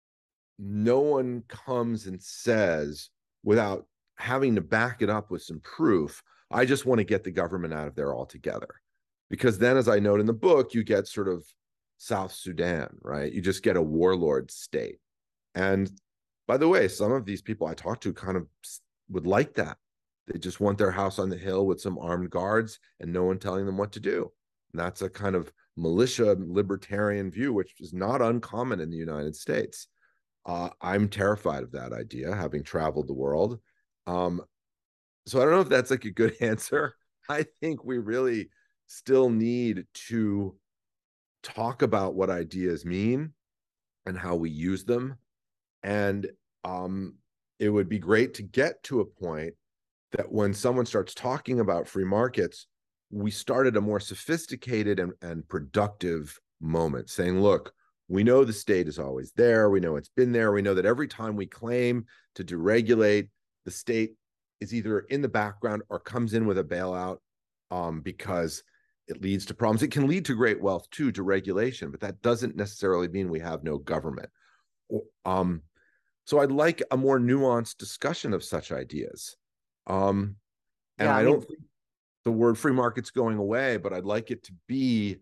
no one comes and says, without having to back it up with some proof, I just want to get the government out of there altogether. Because then, as I note in the book, you get sort of South Sudan, right? You just get a warlord state. And by the way, some of these people I talk to kind of would like that. They just want their house on the hill with some armed guards and no one telling them what to do. And that's a kind of militia libertarian view, which is not uncommon in the United States. Uh, I'm terrified of that idea, having traveled the world. Um, so I don't know if that's like a good answer. I think we really still need to talk about what ideas mean and how we use them. And um, it would be great to get to a point that when someone starts talking about free markets, we started a more sophisticated and, and productive moment, saying, look, we know the state is always there. We know it's been there. We know that every time we claim to deregulate, the state is either in the background or comes in with a bailout um, because it leads to problems. It can lead to great wealth too, deregulation, but that doesn't necessarily mean we have no government. Um, so I'd like a more nuanced discussion of such ideas. Um, and yeah, I, I mean, don't think the word free market's going away, but I'd like it to be,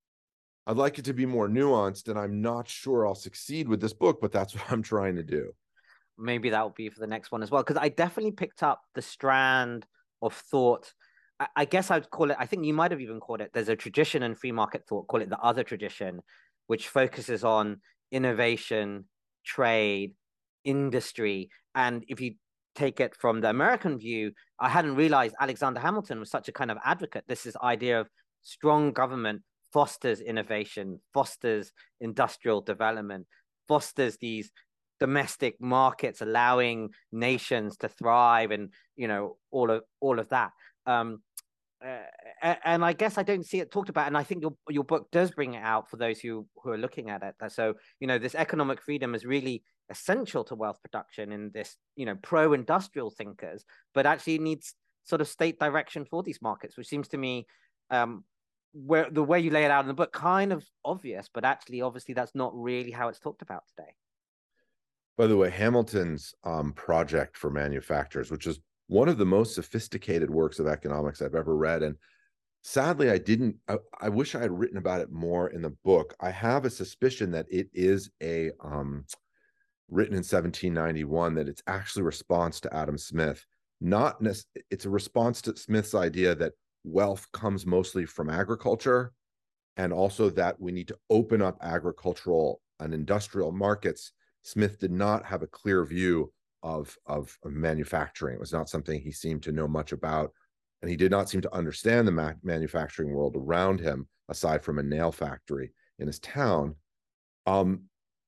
I'd like it to be more nuanced, and I'm not sure I'll succeed with this book, but that's what I'm trying to do. Maybe that will be for the next one as well, because I definitely picked up the strand of thought. I, I guess I'd call it, I think you might have even called it, there's a tradition in free market thought, call it the other tradition, which focuses on innovation, trade, industry. And if you take it from the American view, I hadn't realized Alexander Hamilton was such a kind of advocate. This is idea of strong government fosters innovation, fosters industrial development, fosters these domestic markets allowing nations to thrive, and you know all of all of that. Um, uh, and I guess I don't see it talked about, and I think your your book does bring it out for those who who are looking at it. So you know this economic freedom is really essential to wealth production in this you know pro-industrial thinkers, but actually needs sort of state direction for these markets, which seems to me um, where the way you lay it out in the book kind of obvious, but actually obviously that's not really how it's talked about today. By the way, Hamilton's um, project for manufacturers, which is one of the most sophisticated works of economics I've ever read, and sadly I didn't I, I wish I had written about it more in the book. I have a suspicion that it is a um, written in seventeen ninety-one, that it's actually a response to Adam Smith. Not it's a response to Smith's idea that wealth comes mostly from agriculture, and also that we need to open up agricultural and industrial markets. Smith did not have a clear view of, of, of manufacturing. It was not something he seemed to know much about, and he did not seem to understand the ma manufacturing world around him, aside from a nail factory in his town. Um,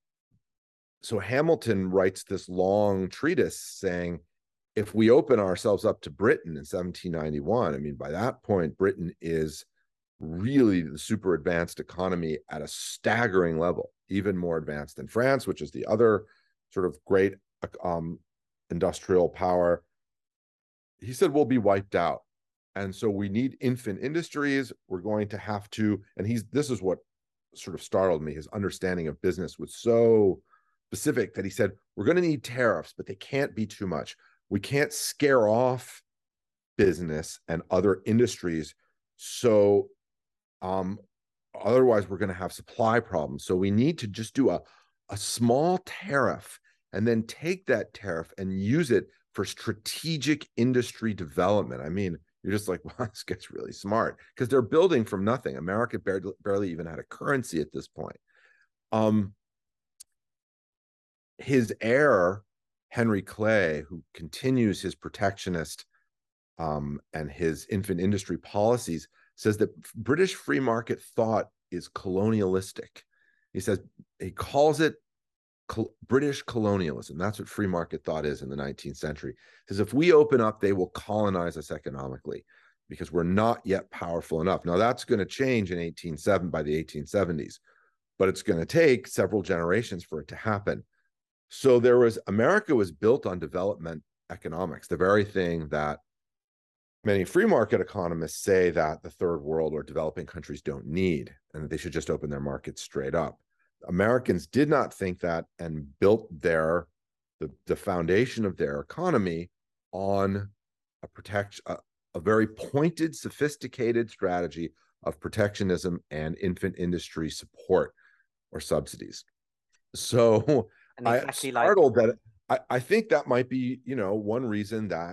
so Hamilton writes this long treatise saying, if we open ourselves up to Britain in seventeen ninety-one, I mean, by that point, Britain is really the super advanced economy at a staggering level, even more advanced than France, which is the other sort of great um, industrial power. He said, we'll be wiped out. And so we need infant industries. We're going to have to, and he's, this is what sort of startled me. His understanding of business was so specific that he said, we're going to need tariffs, but they can't be too much. We can't scare off business and other industries. So um, otherwise we're going to have supply problems. So we need to just do a, a small tariff and then take that tariff and use it for strategic industry development. I mean, you're just like, wow, this gets really smart, because they're building from nothing. America barely, barely even had a currency at this point. Um, his heir, Henry Clay, who continues his protectionist um, and his infant industry policies, says that British free market thought is colonialistic. He says, he calls it col British colonialism. That's what free market thought is in the nineteenth century. He says, if we open up, they will colonize us economically because we're not yet powerful enough. Now that's going to change in eighteen seven by the eighteen seventies, but it's going to take several generations for it to happen. So there was, America was built on development economics, the very thing that many free market economists say that the third world or developing countries don't need, and that they should just open their markets straight up. Americans did not think that, and built their the, the foundation of their economy on a protect a, a very pointed, sophisticated strategy of protectionism and infant industry support or subsidies. So and exactly I'm startled like... that I, I think that might be, you know, one reason that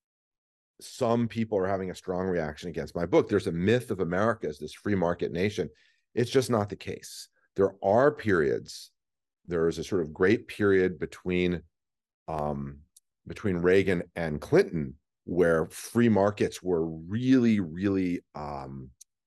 some people are having a strong reaction against my book. There's a myth of America as this free market nation. It's just not the case. There are periods. There is a sort of great period between um, between Reagan and Clinton where free markets were really, really um,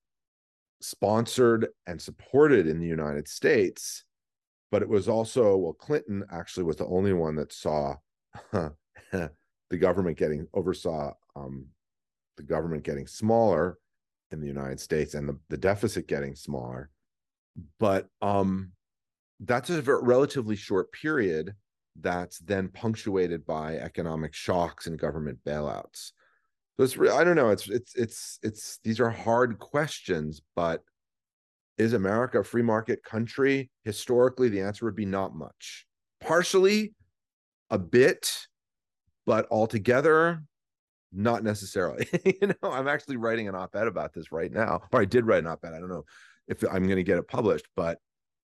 sponsored and supported in the United States. But it was also, well, Clinton actually was the only one that saw huh, the government getting, oversaw um, the government getting smaller in the United States and the, the deficit getting smaller. But um, that's a very, relatively short period that's then punctuated by economic shocks and government bailouts. So it's, I don't know, it's, it's, it's, it's, these are hard questions, but is America a free market country? Historically, the answer would be not much. Partially, a bit, but altogether, not necessarily. You know, I'm actually writing an op-ed about this right now, or I did write an op-ed. I don't know if I'm going to get it published, but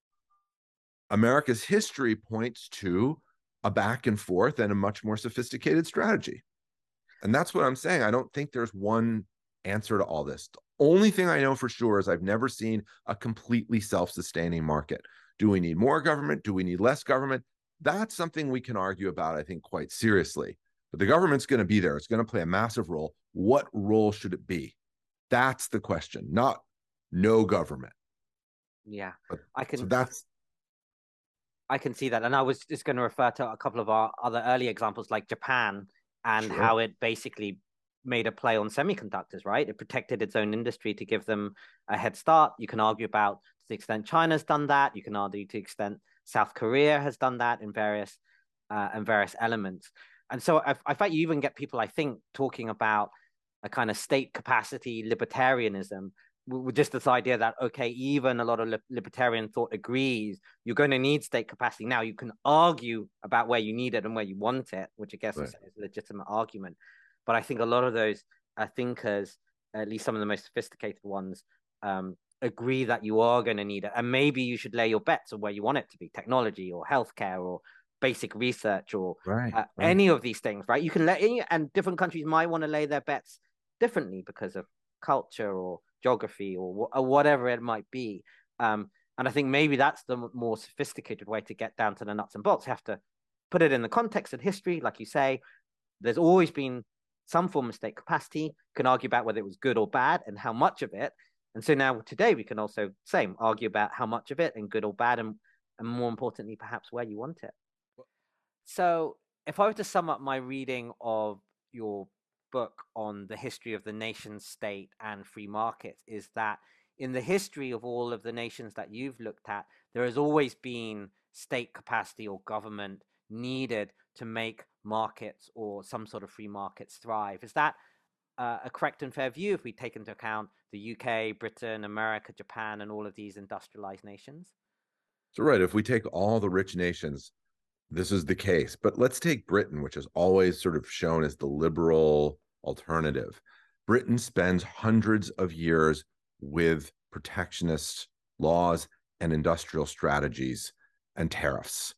America's history points to a back and forth and a much more sophisticated strategy. And that's what I'm saying. I don't think there's one answer to all this. The only thing I know for sure is I've never seen a completely self-sustaining market. Do we need more government? Do we need less government? That's something we can argue about, I think, quite seriously. But the government's going to be there. It's going to play a massive role. What role should it be? That's the question, not no government. Yeah, but, I can. So that's. I can see that. And I was just going to refer to a couple of our other early examples like Japan and Sure. how it basically made a play on semiconductors, right? It protected its own industry to give them a head start. You can argue about to the extent China's done that. You can argue to the extent South Korea has done that in various uh, in various elements. And so I, I find you even get people, I think, talking about a kind of state capacity libertarianism, with just this idea that, okay, even a lot of li libertarian thought agrees you're going to need state capacity. Now, you can argue about where you need it and where you want it, which I guess right. is a legitimate argument. But I think a lot of those uh, thinkers, at least some of the most sophisticated ones, um, agree that you are going to need it. And maybe you should lay your bets on where you want it to be, technology or healthcare or basic research or right, uh, right. any of these things, right? You can let, and different countries might want to lay their bets differently because of culture or geography or, or whatever it might be. Um, and I think maybe that's the more sophisticated way to get down to the nuts and bolts. You have to put it in the context of history. Like you say, there's always been some form of state capacity. You can argue about whether it was good or bad and how much of it. And so now today we can also same argue about how much of it and good or bad, and, and more importantly, perhaps where you want it. So if I were to sum up my reading of your book on the history of the nation state and free markets, is that in the history of all of the nations that you've looked at, there has always been state capacity or government needed to make markets or some sort of free markets thrive. Is that uh, a correct and fair view if we take into account the U K, Britain, America, Japan, and all of these industrialized nations? So, right, if we take all the rich nations, this is the case. But let's take Britain, which is always sort of shown as the liberal alternative. Britain spends hundreds of years with protectionist laws and industrial strategies and tariffs.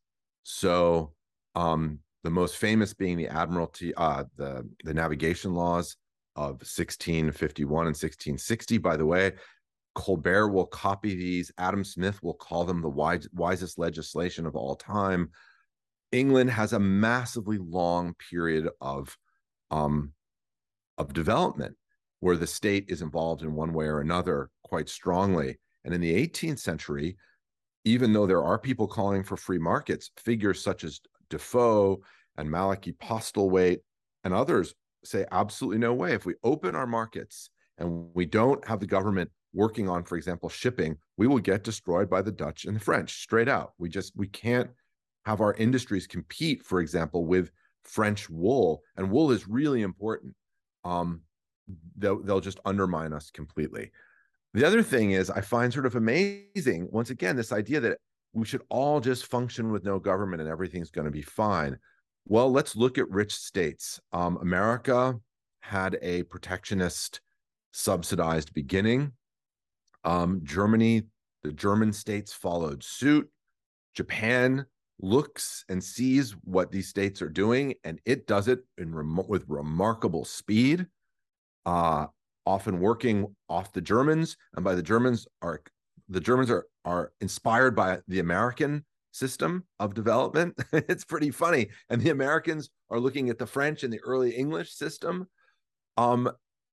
So um, the most famous being the Admiralty, uh, the, the navigation laws of sixteen fifty-one and sixteen sixty. By the way, Colbert will copy these. Adam Smith will call them the wise, wisest legislation of all time. England has a massively long period of um, of development where the state is involved in one way or another quite strongly. And in the eighteenth century, even though there are people calling for free markets, figures such as Defoe and Malachi Postlethwaite and others say absolutely no way. If we open our markets and we don't have the government working on, for example, shipping, we will get destroyed by the Dutch and the French straight out. We just, we can't have our industries compete, for example, with French wool. And wool is really important. Um, they'll, they'll just undermine us completely. The other thing is, I find sort of amazing, once again, this idea that we should all just function with no government and everything's going to be fine. Well, let's look at rich states. Um, America had a protectionist, subsidized beginning. Um, Germany, the German states followed suit. Japan looks and sees what these states are doing, and it does it in rem with remarkable speed, uh, often working off the Germans. And by the Germans are the Germans are are inspired by the American system of development. It's pretty funny. And the Americans are looking at the French and the early English system. Um,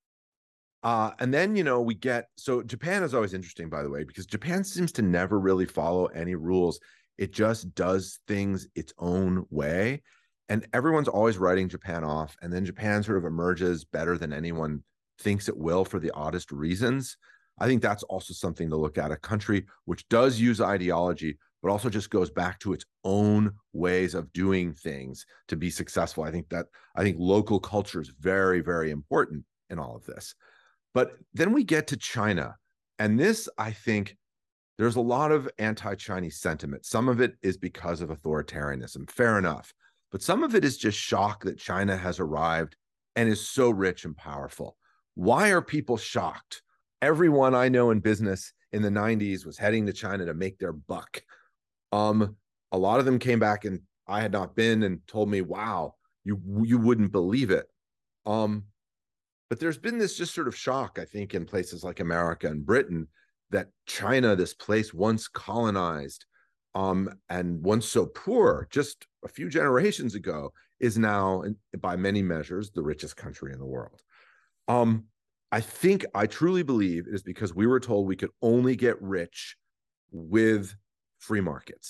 uh, and then, you know, we get, so Japan is always interesting, by the way, because Japan seems to never really follow any rules. It just does things its own way. And everyone's always writing Japan off. And then Japan sort of emerges better than anyone thinks it will for the oddest reasons. I think that's also something to look at, a country which does use ideology, but also just goes back to its own ways of doing things to be successful. I think that, I think local culture is very, very important in all of this. But then we get to China. And this, I think, there's a lot of anti-Chinese sentiment. Some of it is because of authoritarianism, fair enough. But some of it is just shock that China has arrived and is so rich and powerful. Why are people shocked? Everyone I know in business in the nineties was heading to China to make their buck. Um, a lot of them came back, and I had not been, and told me, wow, you, you wouldn't believe it. Um, but there's been this just sort of shock, I think, in places like America and Britain, that China, this place once colonized um, and once so poor just a few generations ago, is now, by many measures, the richest country in the world. Um, I think, I truly believe it is because we were told we could only get rich with free markets.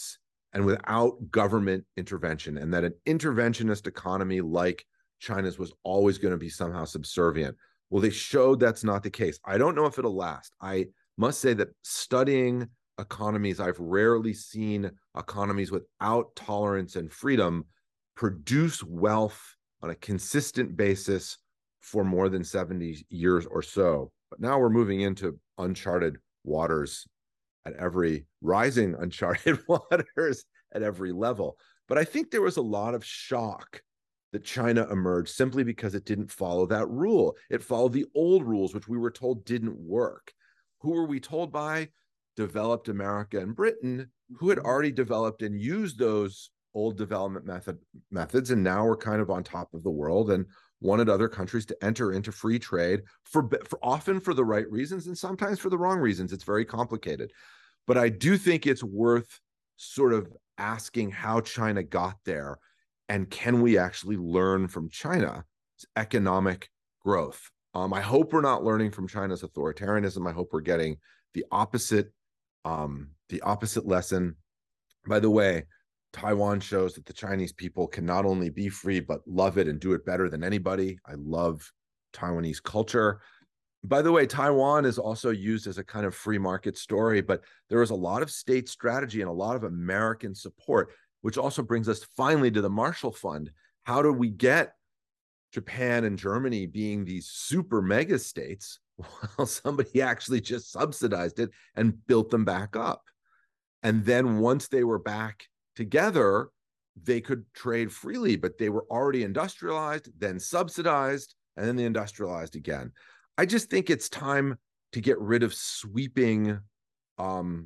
and without government intervention, and that an interventionist economy like China's was always going to be somehow subservient. Well, they showed that's not the case. I don't know if it'll last. I must say that studying economies, I've rarely seen economies without tolerance and freedom produce wealth on a consistent basis for more than seventy years or so. But now we're moving into uncharted waters at every rising uncharted waters at every level. But I think there was a lot of shock that China emerged simply because it didn't follow that rule. It followed the old rules, which we were told didn't work. Who were we told by? Developed America and Britain, who had already developed and used those old development method methods, and now we're kind of on top of the world and wanted other countries to enter into free trade for, for often for the right reasons and sometimes for the wrong reasons. It's very complicated. But I do think it's worth sort of asking how China got there, and can we actually learn from China's economic growth? Um, I hope we're not learning from China's authoritarianism. I hope we're getting the opposite, um, the opposite lesson. By the way, Taiwan shows that the Chinese people can not only be free, but love it and do it better than anybody. I love Taiwanese culture. By the way, Taiwan is also used as a kind of free market story, but there is a lot of state strategy and a lot of American support, which also brings us finally to the Marshall Fund. How do we get Japan and Germany being these super mega states while somebody actually just subsidized it and built them back up? And then once they were back together, they could trade freely, but they were already industrialized, then subsidized, and then they industrialized again. I just think it's time to get rid of sweeping um,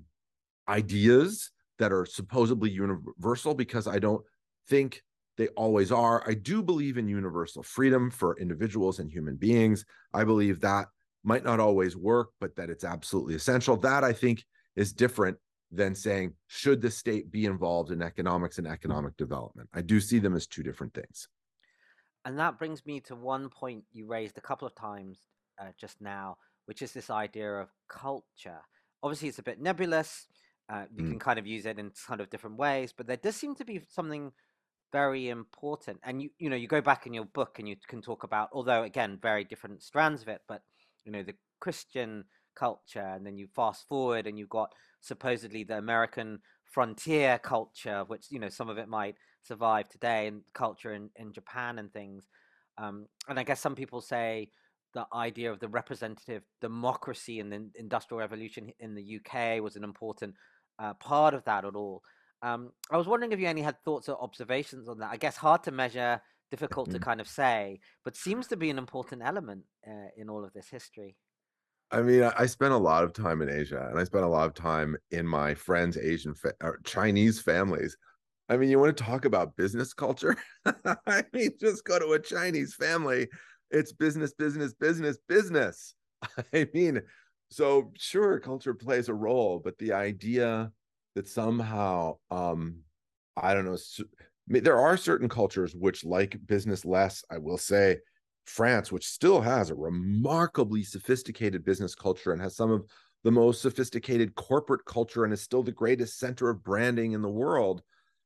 ideas that are supposedly universal, because I don't think they always are. I do believe in universal freedom for individuals and human beings. I believe that might not always work, but that it's absolutely essential. That, I think, is different than saying, should the state be involved in economics and economic development? I do see them as two different things. And that brings me to one point you raised a couple of times uh, just now, which is this idea of culture. Obviously, it's a bit nebulous. Uh, you mm. can kind of use it in kind of different ways, but there does seem to be something very important. And you, you know, you go back in your book and you can talk about, although again, very different strands of it, but you know, the Christian culture, and then you fast forward and you've got supposedly the American frontier culture, which, you know, some of it might survive today, and culture in, in Japan and things. Um, and I guess some people say the idea of the representative democracy and the Industrial Revolution in the U K was an important uh, part of that at all. Um, I was wondering if you any had thoughts or observations on that. I guess hard to measure, difficult to kind of say, but seems to be an important element uh, in all of this history. I mean, I spent a lot of time in Asia, and I spent a lot of time in my friends' Asian fa- or Chinese families. I mean, you want to talk about business culture? I mean, just go to a Chinese family. It's business, business, business, business. I mean, so sure, culture plays a role, but the idea that somehow, um, I don't know, there are certain cultures which like business less, I will say. France, which still has a remarkably sophisticated business culture and has some of the most sophisticated corporate culture and is still the greatest center of branding in the world,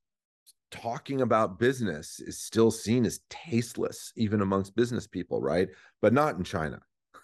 talking about business is still seen as tasteless, even amongst business people, right? But not in China.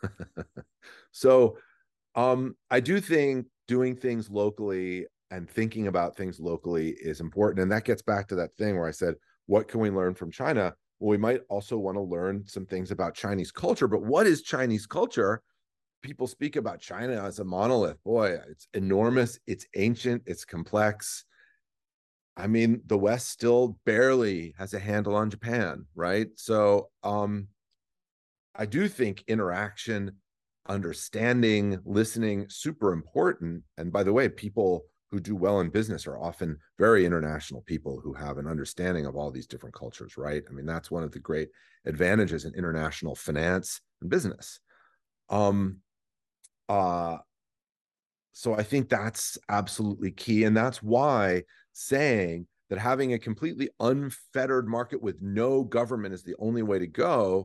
So um, I do think doing things locally and thinking about things locally is important. And that gets back to that thing where I said, what can we learn from China? Well, we might also want to learn some things about Chinese culture, but what is Chinese culture? People speak about China as a monolith. Boy, it's enormous, it's ancient, it's complex. I mean, the West still barely has a handle on Japan, right? So um, I do think interaction, understanding, listening, super important. And by the way, people who do well in business are often very international people who have an understanding of all these different cultures, right? I mean, that's one of the great advantages in international finance and business. Um, uh, so I think that's absolutely key. And that's why saying that having a completely unfettered market with no government is the only way to go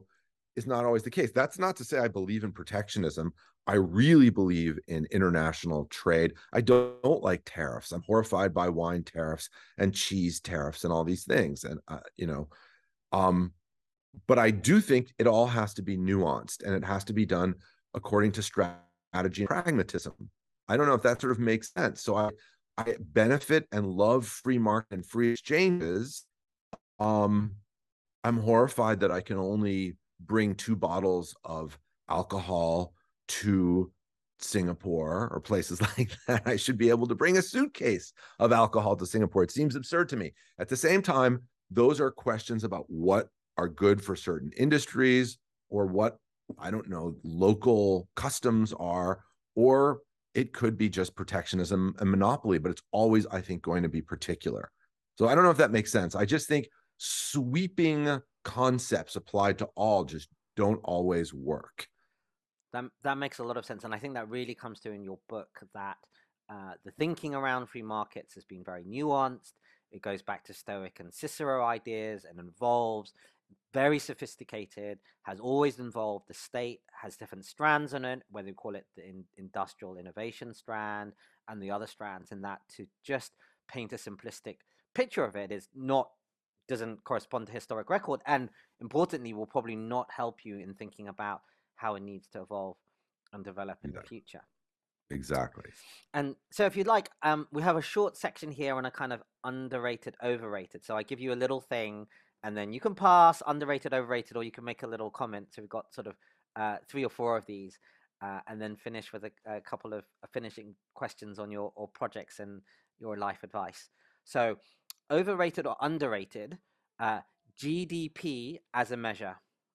is not always the case. That's not to say I believe in protectionism. I really believe in international trade. I don't, don't like tariffs. I'm horrified by wine tariffs and cheese tariffs and all these things. And, uh, you know, um, but I do think it all has to be nuanced, and it has to be done according to strategy and pragmatism. I don't know if that sort of makes sense. So I, I benefit and love free market and free exchanges. Um, I'm horrified that I can only bring two bottles of alcohol to Singapore or places like that. I should be able to bring a suitcase of alcohol to Singapore. It seems absurd to me. At the same time, those are questions about what are good for certain industries, or what, I don't know, local customs are, or it could be just protectionism and monopoly, but it's always, I think, going to be particular. So I don't know if that makes sense. I just think sweeping concepts applied to all just don't always work. That that makes a lot of sense, and I think that really comes through in your book that uh, the thinking around free markets has been very nuanced. It goes back to Stoic and Cicero ideas and involves very sophisticated, has always involved the state, has different strands on it, whether you call it the in, industrial innovation strand and the other strands, and that to just paint a simplistic picture of it is not doesn't correspond to historic record, and importantly will probably not help you in thinking about how it needs to evolve and develop in Yeah, the future. exactly. And so if you'd like, um, we have a short section here on a kind of underrated, overrated. So I give you a little thing and then you can pass underrated, overrated, or you can make a little comment. So we've got sort of uh, three or four of these, uh, and then finish with a, a couple of uh, finishing questions on your or projects and your life advice. So overrated or underrated, uh, G D P as a measure.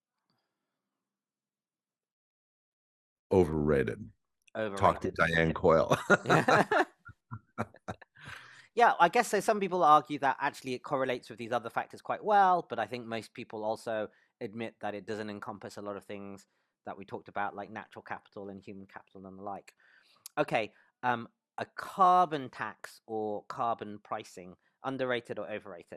Overrated. Talk to Overrated. Diane Okay. Coyle. Yeah, I guess so. Some people argue that actually it correlates with these other factors quite well, but I think most people also admit that it doesn't encompass a lot of things that we talked about, like natural capital and human capital and the like. Okay, um, a carbon tax or carbon pricing, underrated or overrated?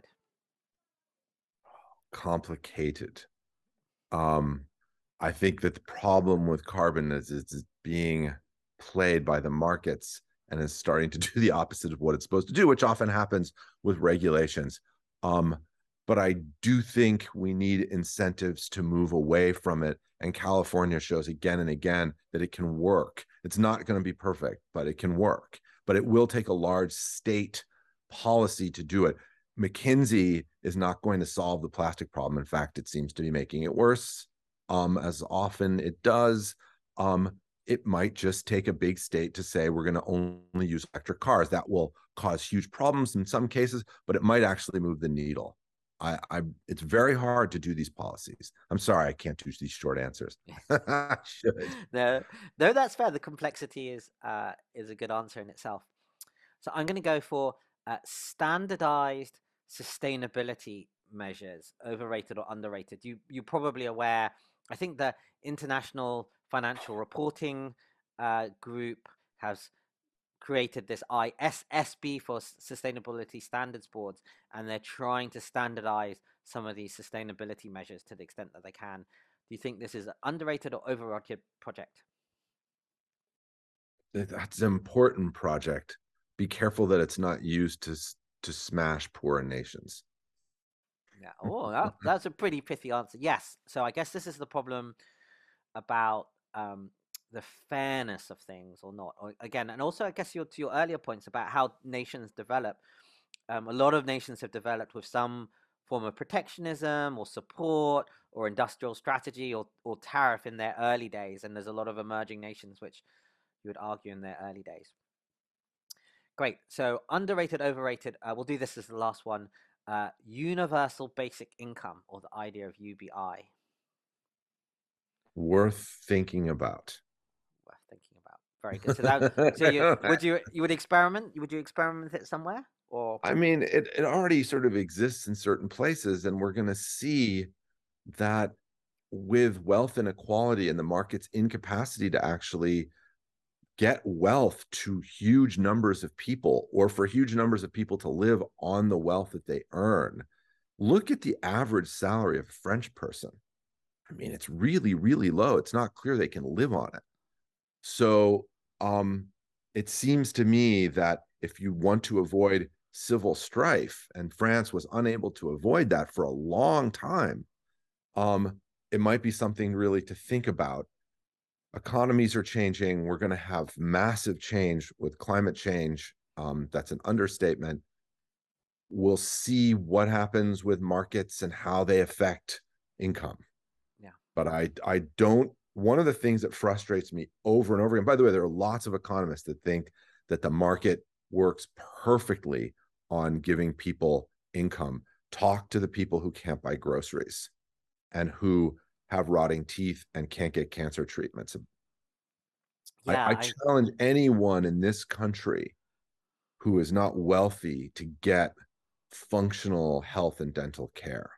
Complicated. Um, I think that the problem with carbon is it's being played by the markets and is starting to do the opposite of what it's supposed to do, which often happens with regulations. Um, but I do think we need incentives to move away from it. And California shows again and again that it can work. It's not going to be perfect, but it can work. But it will take a large state policy to do it. McKinsey is not going to solve the plastic problem. In fact, it seems to be making it worse, um, as often it does. Um, it might just take a big state to say we're going to only use electric cars. That will cause huge problems in some cases, but it might actually move the needle. I, I it's very hard to do these policies. I'm sorry, I can't do these short answers. I should. No, no, that's fair. The complexity is uh, is a good answer in itself. So I'm going to go for uh, standardized sustainability measures, overrated or underrated. You you're probably aware. I think the International Financial Reporting uh, Group has created this I S S B for Sustainability Standards Boards, and they're trying to standardize some of these sustainability measures to the extent that they can. Do you think this is an underrated or overrated project? That's an important project. Be careful that it's not used to to smash poor nations. Yeah. Oh, that, that's a pretty pithy answer. Yes. So I guess this is the problem about um, the fairness of things or not. Or, again, and also I guess your to your earlier points about how nations develop. Um, a lot of nations have developed with some form of protectionism or support or industrial strategy or, or tariff in their early days, and there's a lot of emerging nations which you would argue in their early days. Great. So underrated, overrated. Uh, we'll do this as the last one. Uh, universal basic income, or the idea of U B I. Worth thinking about. Worth thinking about. Very good. So that. So you would you you would experiment? Would you experiment with it somewhere? Or I mean, it, it already sort of exists in certain places, and we're going to see that with wealth inequality and the market's incapacity to actually get wealth to huge numbers of people, or for huge numbers of people to live on the wealth that they earn. Look at the average salary of a French person. I mean, it's really, really low. It's not clear they can live on it. So um, it seems to me that if you want to avoid civil strife, and France was unable to avoid that for a long time, um, it might be something really to think about. Economies are changing. We're going to have massive change with climate change. Um, that's an understatement. We'll see what happens with markets and how they affect income. Yeah. But I I don't one of the things that frustrates me over and over again, by the way, there are lots of economists that think that the market works perfectly on giving people income. Talk to the people who can't buy groceries and who have rotting teeth and can't get cancer treatments. I, Yeah, I I challenge anyone in this country who is not wealthy to get functional health and dental care.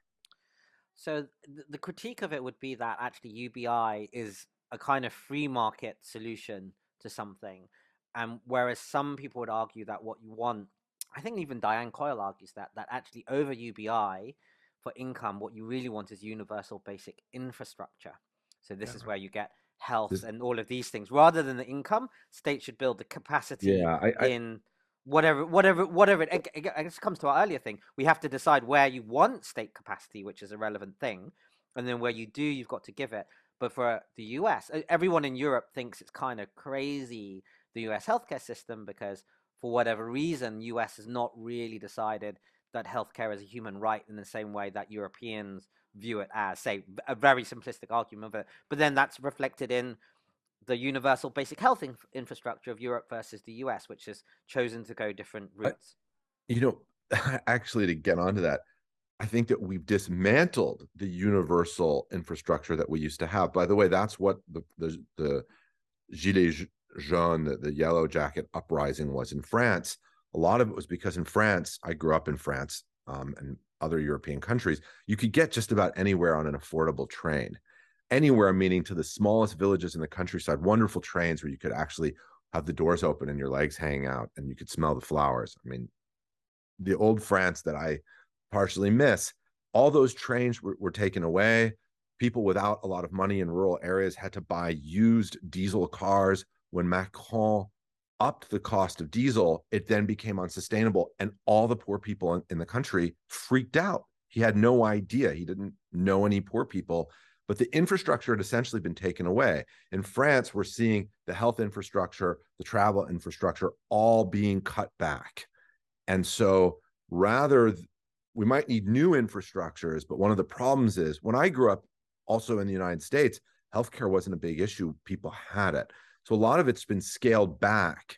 so th- the critique of it would be that actually U B I is a kind of free market solution to something, and whereas some people would argue that what you want, I think even Diane Coyle argues that that actually over U B I for income, what you really want is universal basic infrastructure. So this Yeah. is where you get health This, and all of these things rather than the income. State should build the capacity yeah, I, I in whatever whatever whatever it, I guess it comes to our earlier thing. We have to decide where you want state capacity, which is a relevant thing, and then where you do, you've got to give it. But for the U S, everyone in Europe thinks it's kind of crazy, the U S healthcare system, because for whatever reason U S has not really decided that healthcare is a human right in the same way that Europeans view it as, say, a very simplistic argument of it. But then that's reflected in the universal basic health inf- infrastructure of Europe versus the U S, which has chosen to go different I routes. you know, actually, to get onto that, I think that we've dismantled the universal infrastructure that we used to have. By the way, that's what the the, the Gilets jaunes, the, the yellow jacket uprising was in France. A lot of it was because in France, I grew up in France um, and other European countries, you could get just about anywhere on an affordable train. Anywhere, meaning to the smallest villages in the countryside, wonderful trains where you could actually have the doors open and your legs hanging out and you could smell the flowers. I mean, the old France that I partially miss, all those trains were, were taken away. People without a lot of money in rural areas had to buy used diesel cars. When Macron upped the cost of diesel, it then became unsustainable. And all the poor people in, in the country freaked out. He had no idea. He didn't know any poor people, but the infrastructure had essentially been taken away. In France, we're seeing the health infrastructure, the travel infrastructure all being cut back. And so rather, we might need new infrastructures, but one of the problems is when I grew up also in the United States, healthcare wasn't a big issue. People had it. So a lot of it's been scaled back.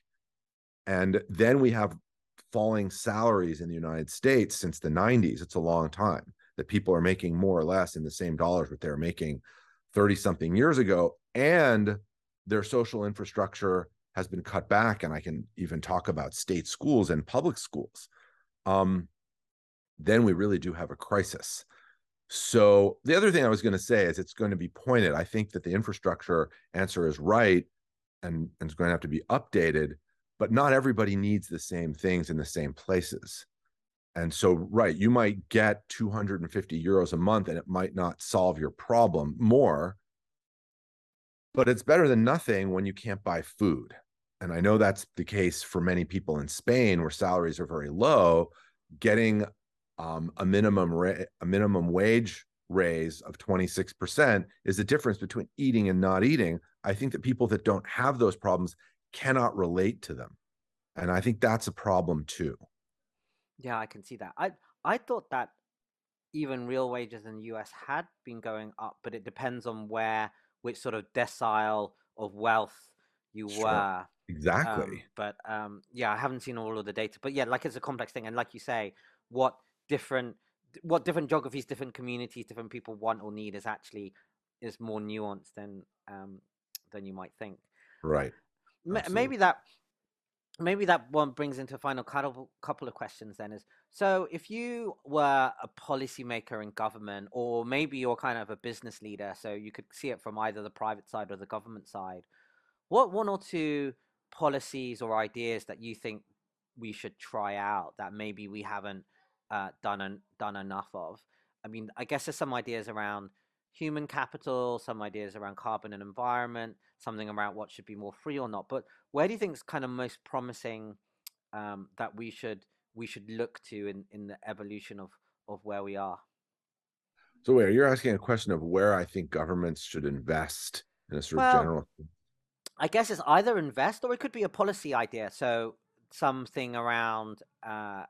And then we have falling salaries in the United States since the nineties. It's a long time that people are making more or less in the same dollars what they were making thirty something years ago. And their social infrastructure has been cut back. And I can even talk about state schools and public schools. Um, then we really do have a crisis. So the other thing I was going to say is it's going to be pointed. I think that the infrastructure answer is right and, and it's going to have to be updated, but not everybody needs the same things in the same places. And so, right, you might get two hundred fifty euros a month and it might not solve your problem more, but it's better than nothing when you can't buy food. And I know that's the case for many people in Spain where salaries are very low. Getting um, a minimum ra- a minimum wage raise of twenty-six percent is the difference between eating and not eating. I think that people that don't have those problems cannot relate to them. And I think that's a problem too. Yeah, I can see that. I I thought that even real wages in the U S had been going up, but it depends on where, which sort of decile of wealth you Sure. were. Um, Exactly. but um, yeah, I haven't seen all of the data. But yeah, like it's a complex thing, and like you say, what different what different geographies, different communities, different people want or need is actually is more nuanced than um, than you might think. But Right. Absolutely. maybe that maybe that one brings into a final couple couple of questions then is, so if you were a policymaker in government, or maybe you're kind of a business leader, so you could see it from either the private side or the government side, what one or two policies or ideas that you think we should try out that maybe we haven't uh, done an, done enough of? I mean, I guess there's some ideas around human capital, some ideas around carbon and environment, something around what should be more free or not. But where do you think is kind of most promising, um, that we should we should look to in in the evolution of of where we are? So wait, you're asking a question of where I think governments should invest in a sort of Well, general. I guess it's either invest or it could be a policy idea. So something around uh,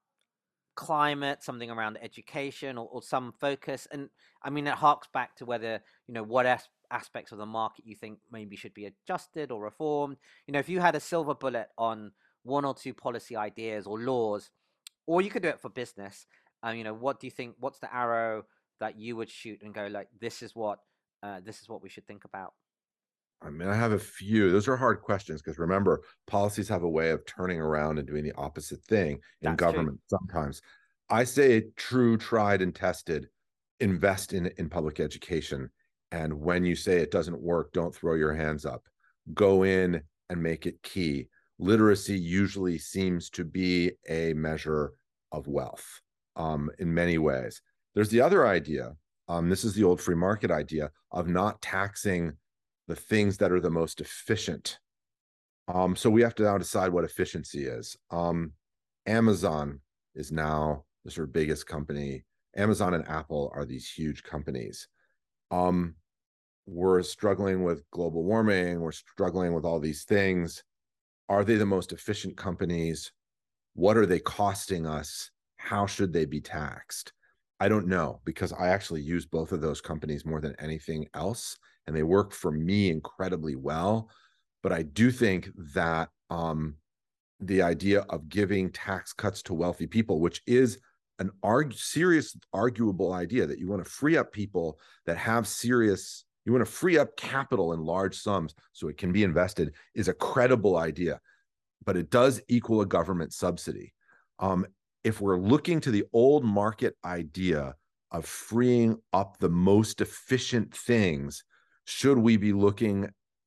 climate, something around education, or, or some focus. And I mean, it harks back to whether, you know, what as- aspects of the market you think maybe should be adjusted or reformed. You know, if you had a silver bullet on one or two policy ideas or laws, or you could do it for business, um, you know, what do you think? What's the arrow that you would shoot and go like, this is what, uh, this is what we should think about? I mean, I have a few. Those are hard questions because remember, policies have a way of turning around and doing the opposite thing in That's true. government sometimes. I say true, tried, and tested, invest in, in public education. And when you say it doesn't work, don't throw your hands up. Go in and make it key. Literacy usually seems to be a measure of wealth, um, in many ways. There's the other idea. Um, this is the old free market idea of not taxing the things that are the most efficient. Um, so we have to now decide what efficiency is. Um, Amazon is now the sort of biggest company. Amazon and Apple are these huge companies. Um, we're struggling with global warming. We're struggling with all these things. Are they the most efficient companies? What are they costing us? How should they be taxed? I don't know, because I actually use both of those companies more than anything else, and they work for me incredibly well. But I do think that um, the idea of giving tax cuts to wealthy people, which is an arg- serious, arguable idea, that you want to free up people that have serious, you want to free up capital in large sums so it can be invested, is a credible idea. But it does equal a government subsidy. Um, if we're looking to the old market idea of freeing up the most efficient things, should we be looking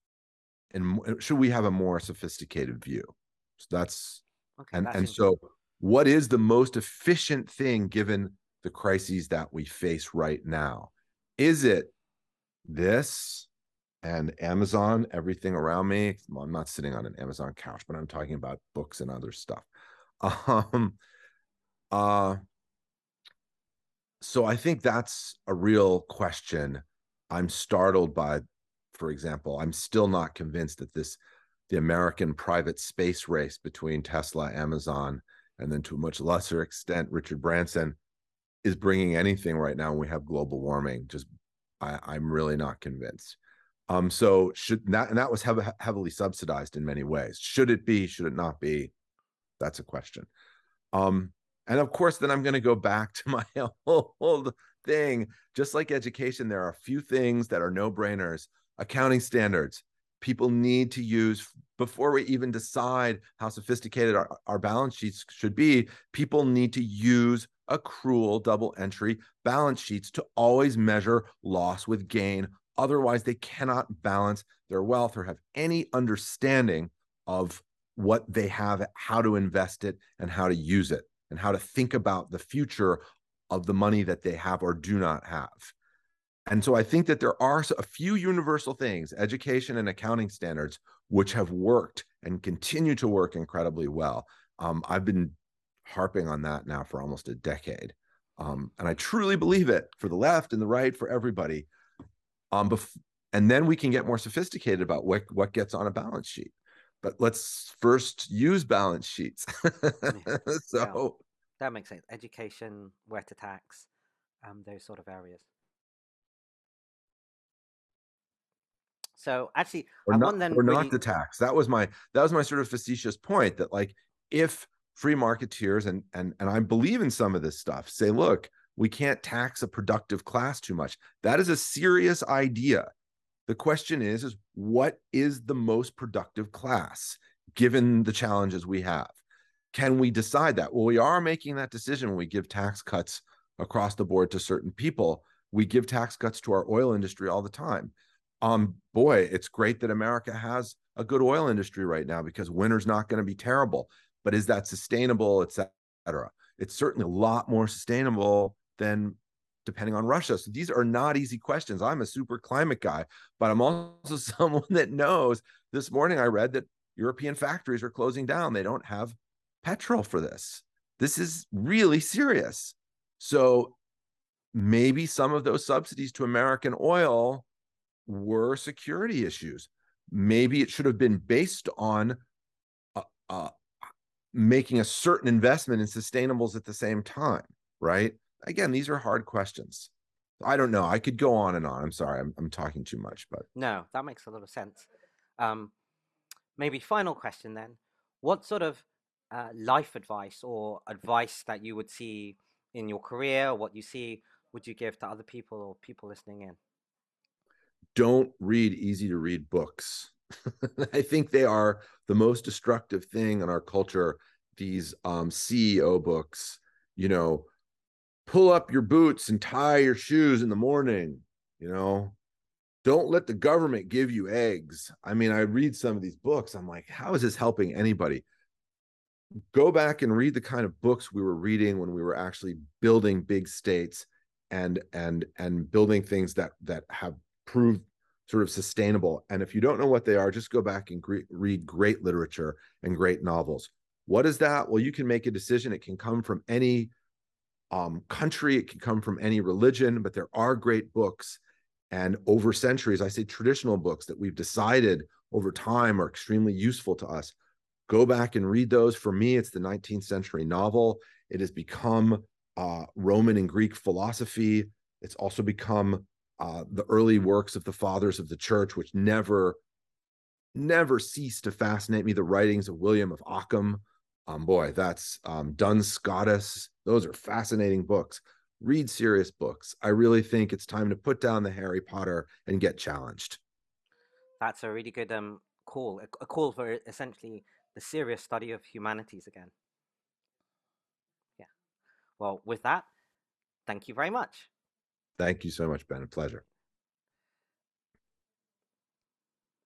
and should we have a more sophisticated view? So that's Okay, and that's and interesting. so what is the most efficient thing given the crises that we face right now? Is it this and Amazon, everything around me? Well, I'm not sitting on an Amazon couch, but I'm talking about books and other stuff. Um, uh, so I think that's a real question. I'm startled by, for example, I'm still not convinced that this, the American private space race between Tesla, Amazon, and then to a much lesser extent, Richard Branson, is bringing anything right now. We have global warming. Just, I, I'm really not convinced. Um, so should that, and that was hev- heavily subsidized in many ways. Should it be? Should it not be? That's a question. Um, and of course, then I'm going to go back to my old thing. Just like education, there are a few things that are no brainers. Accounting standards. People need to use, before we even decide how sophisticated our, our balance sheets should be, people need to use accrual double entry balance sheets to always measure loss with gain. Otherwise, they cannot balance their wealth or have any understanding of what they have, how to invest it, and how to use it, and how to think about the future of the money that they have or do not have. And so I think that there are a few universal things, education and accounting standards, which have worked and continue to work incredibly well. Um, I've been harping on that now for almost a decade. Um, and I truly believe it, for the left and the right, for everybody. Um, bef- and then we can get more sophisticated about what, what gets on a balance sheet. But let's first use balance sheets. Yeah, yeah, So that makes sense. Education, where to tax, um, those sort of areas. So actually, or I not want then or not really, the tax. That was my that was my sort of facetious point, that like, if free marketeers, and and and I believe in some of this stuff, say, look, we can't tax a productive class too much. That is a serious idea. The question is, is what is the most productive class given the challenges we have? Can we decide that? Well, we are making that decision when we give tax cuts across the board to certain people. We give tax cuts to our oil industry all the time. Um, boy, it's great that America has a good oil industry right now because winter's not going to be terrible. But is that sustainable, et cetera? It's certainly a lot more sustainable than depending on Russia. So these are not easy questions. I'm a super climate guy, but I'm also someone that knows. This morning I read that European factories are closing down. They don't have petrol for this. This is really serious. So maybe some of those subsidies to American oil were security issues. Maybe it should have been based on uh, uh, making a certain investment in sustainables at the same time, right? Again, these are hard questions. I don't know. I could go on and on. I'm sorry. I'm, I'm talking too much, but No, that makes a lot of sense. Um, maybe final question then. What sort of uh, life advice or advice that you would see in your career, what you see, would you give to other people or people listening in? Don't read easy to read books. I think they are the most destructive thing in our culture. These um, C E O books, you know, pull up your boots and tie your shoes in the morning, you know, don't let the government give you eggs. I mean, I read some of these books. I'm like, how is this helping anybody? Go back and read the kind of books we were reading when we were actually building big states and and and building things that that have proved sort of sustainable. And if you don't know what they are, just go back and gre- read great literature and great novels. What is that? Well, you can make a decision. It can come from any um, country, it can come from any religion, but there are great books. And over centuries, I say traditional books that we've decided over time are extremely useful to us. Go back and read those. For me, it's the nineteenth century novel. It has become uh, Roman and Greek philosophy. It's also become uh, the early works of the fathers of the church, which never, never ceased to fascinate me. The writings of William of Ockham. Um, boy, that's um, Duns Scotus. Those are fascinating books. Read serious books. I really think it's time to put down the Harry Potter and get challenged. That's a really good um, call, a, a call for essentially the serious study of humanities again. Yeah. Well, with that, thank you very much. Thank you so much, Ben. A pleasure.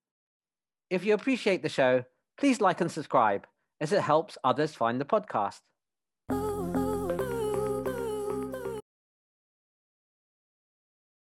If you appreciate the show, please like and subscribe, as it helps others find the podcast.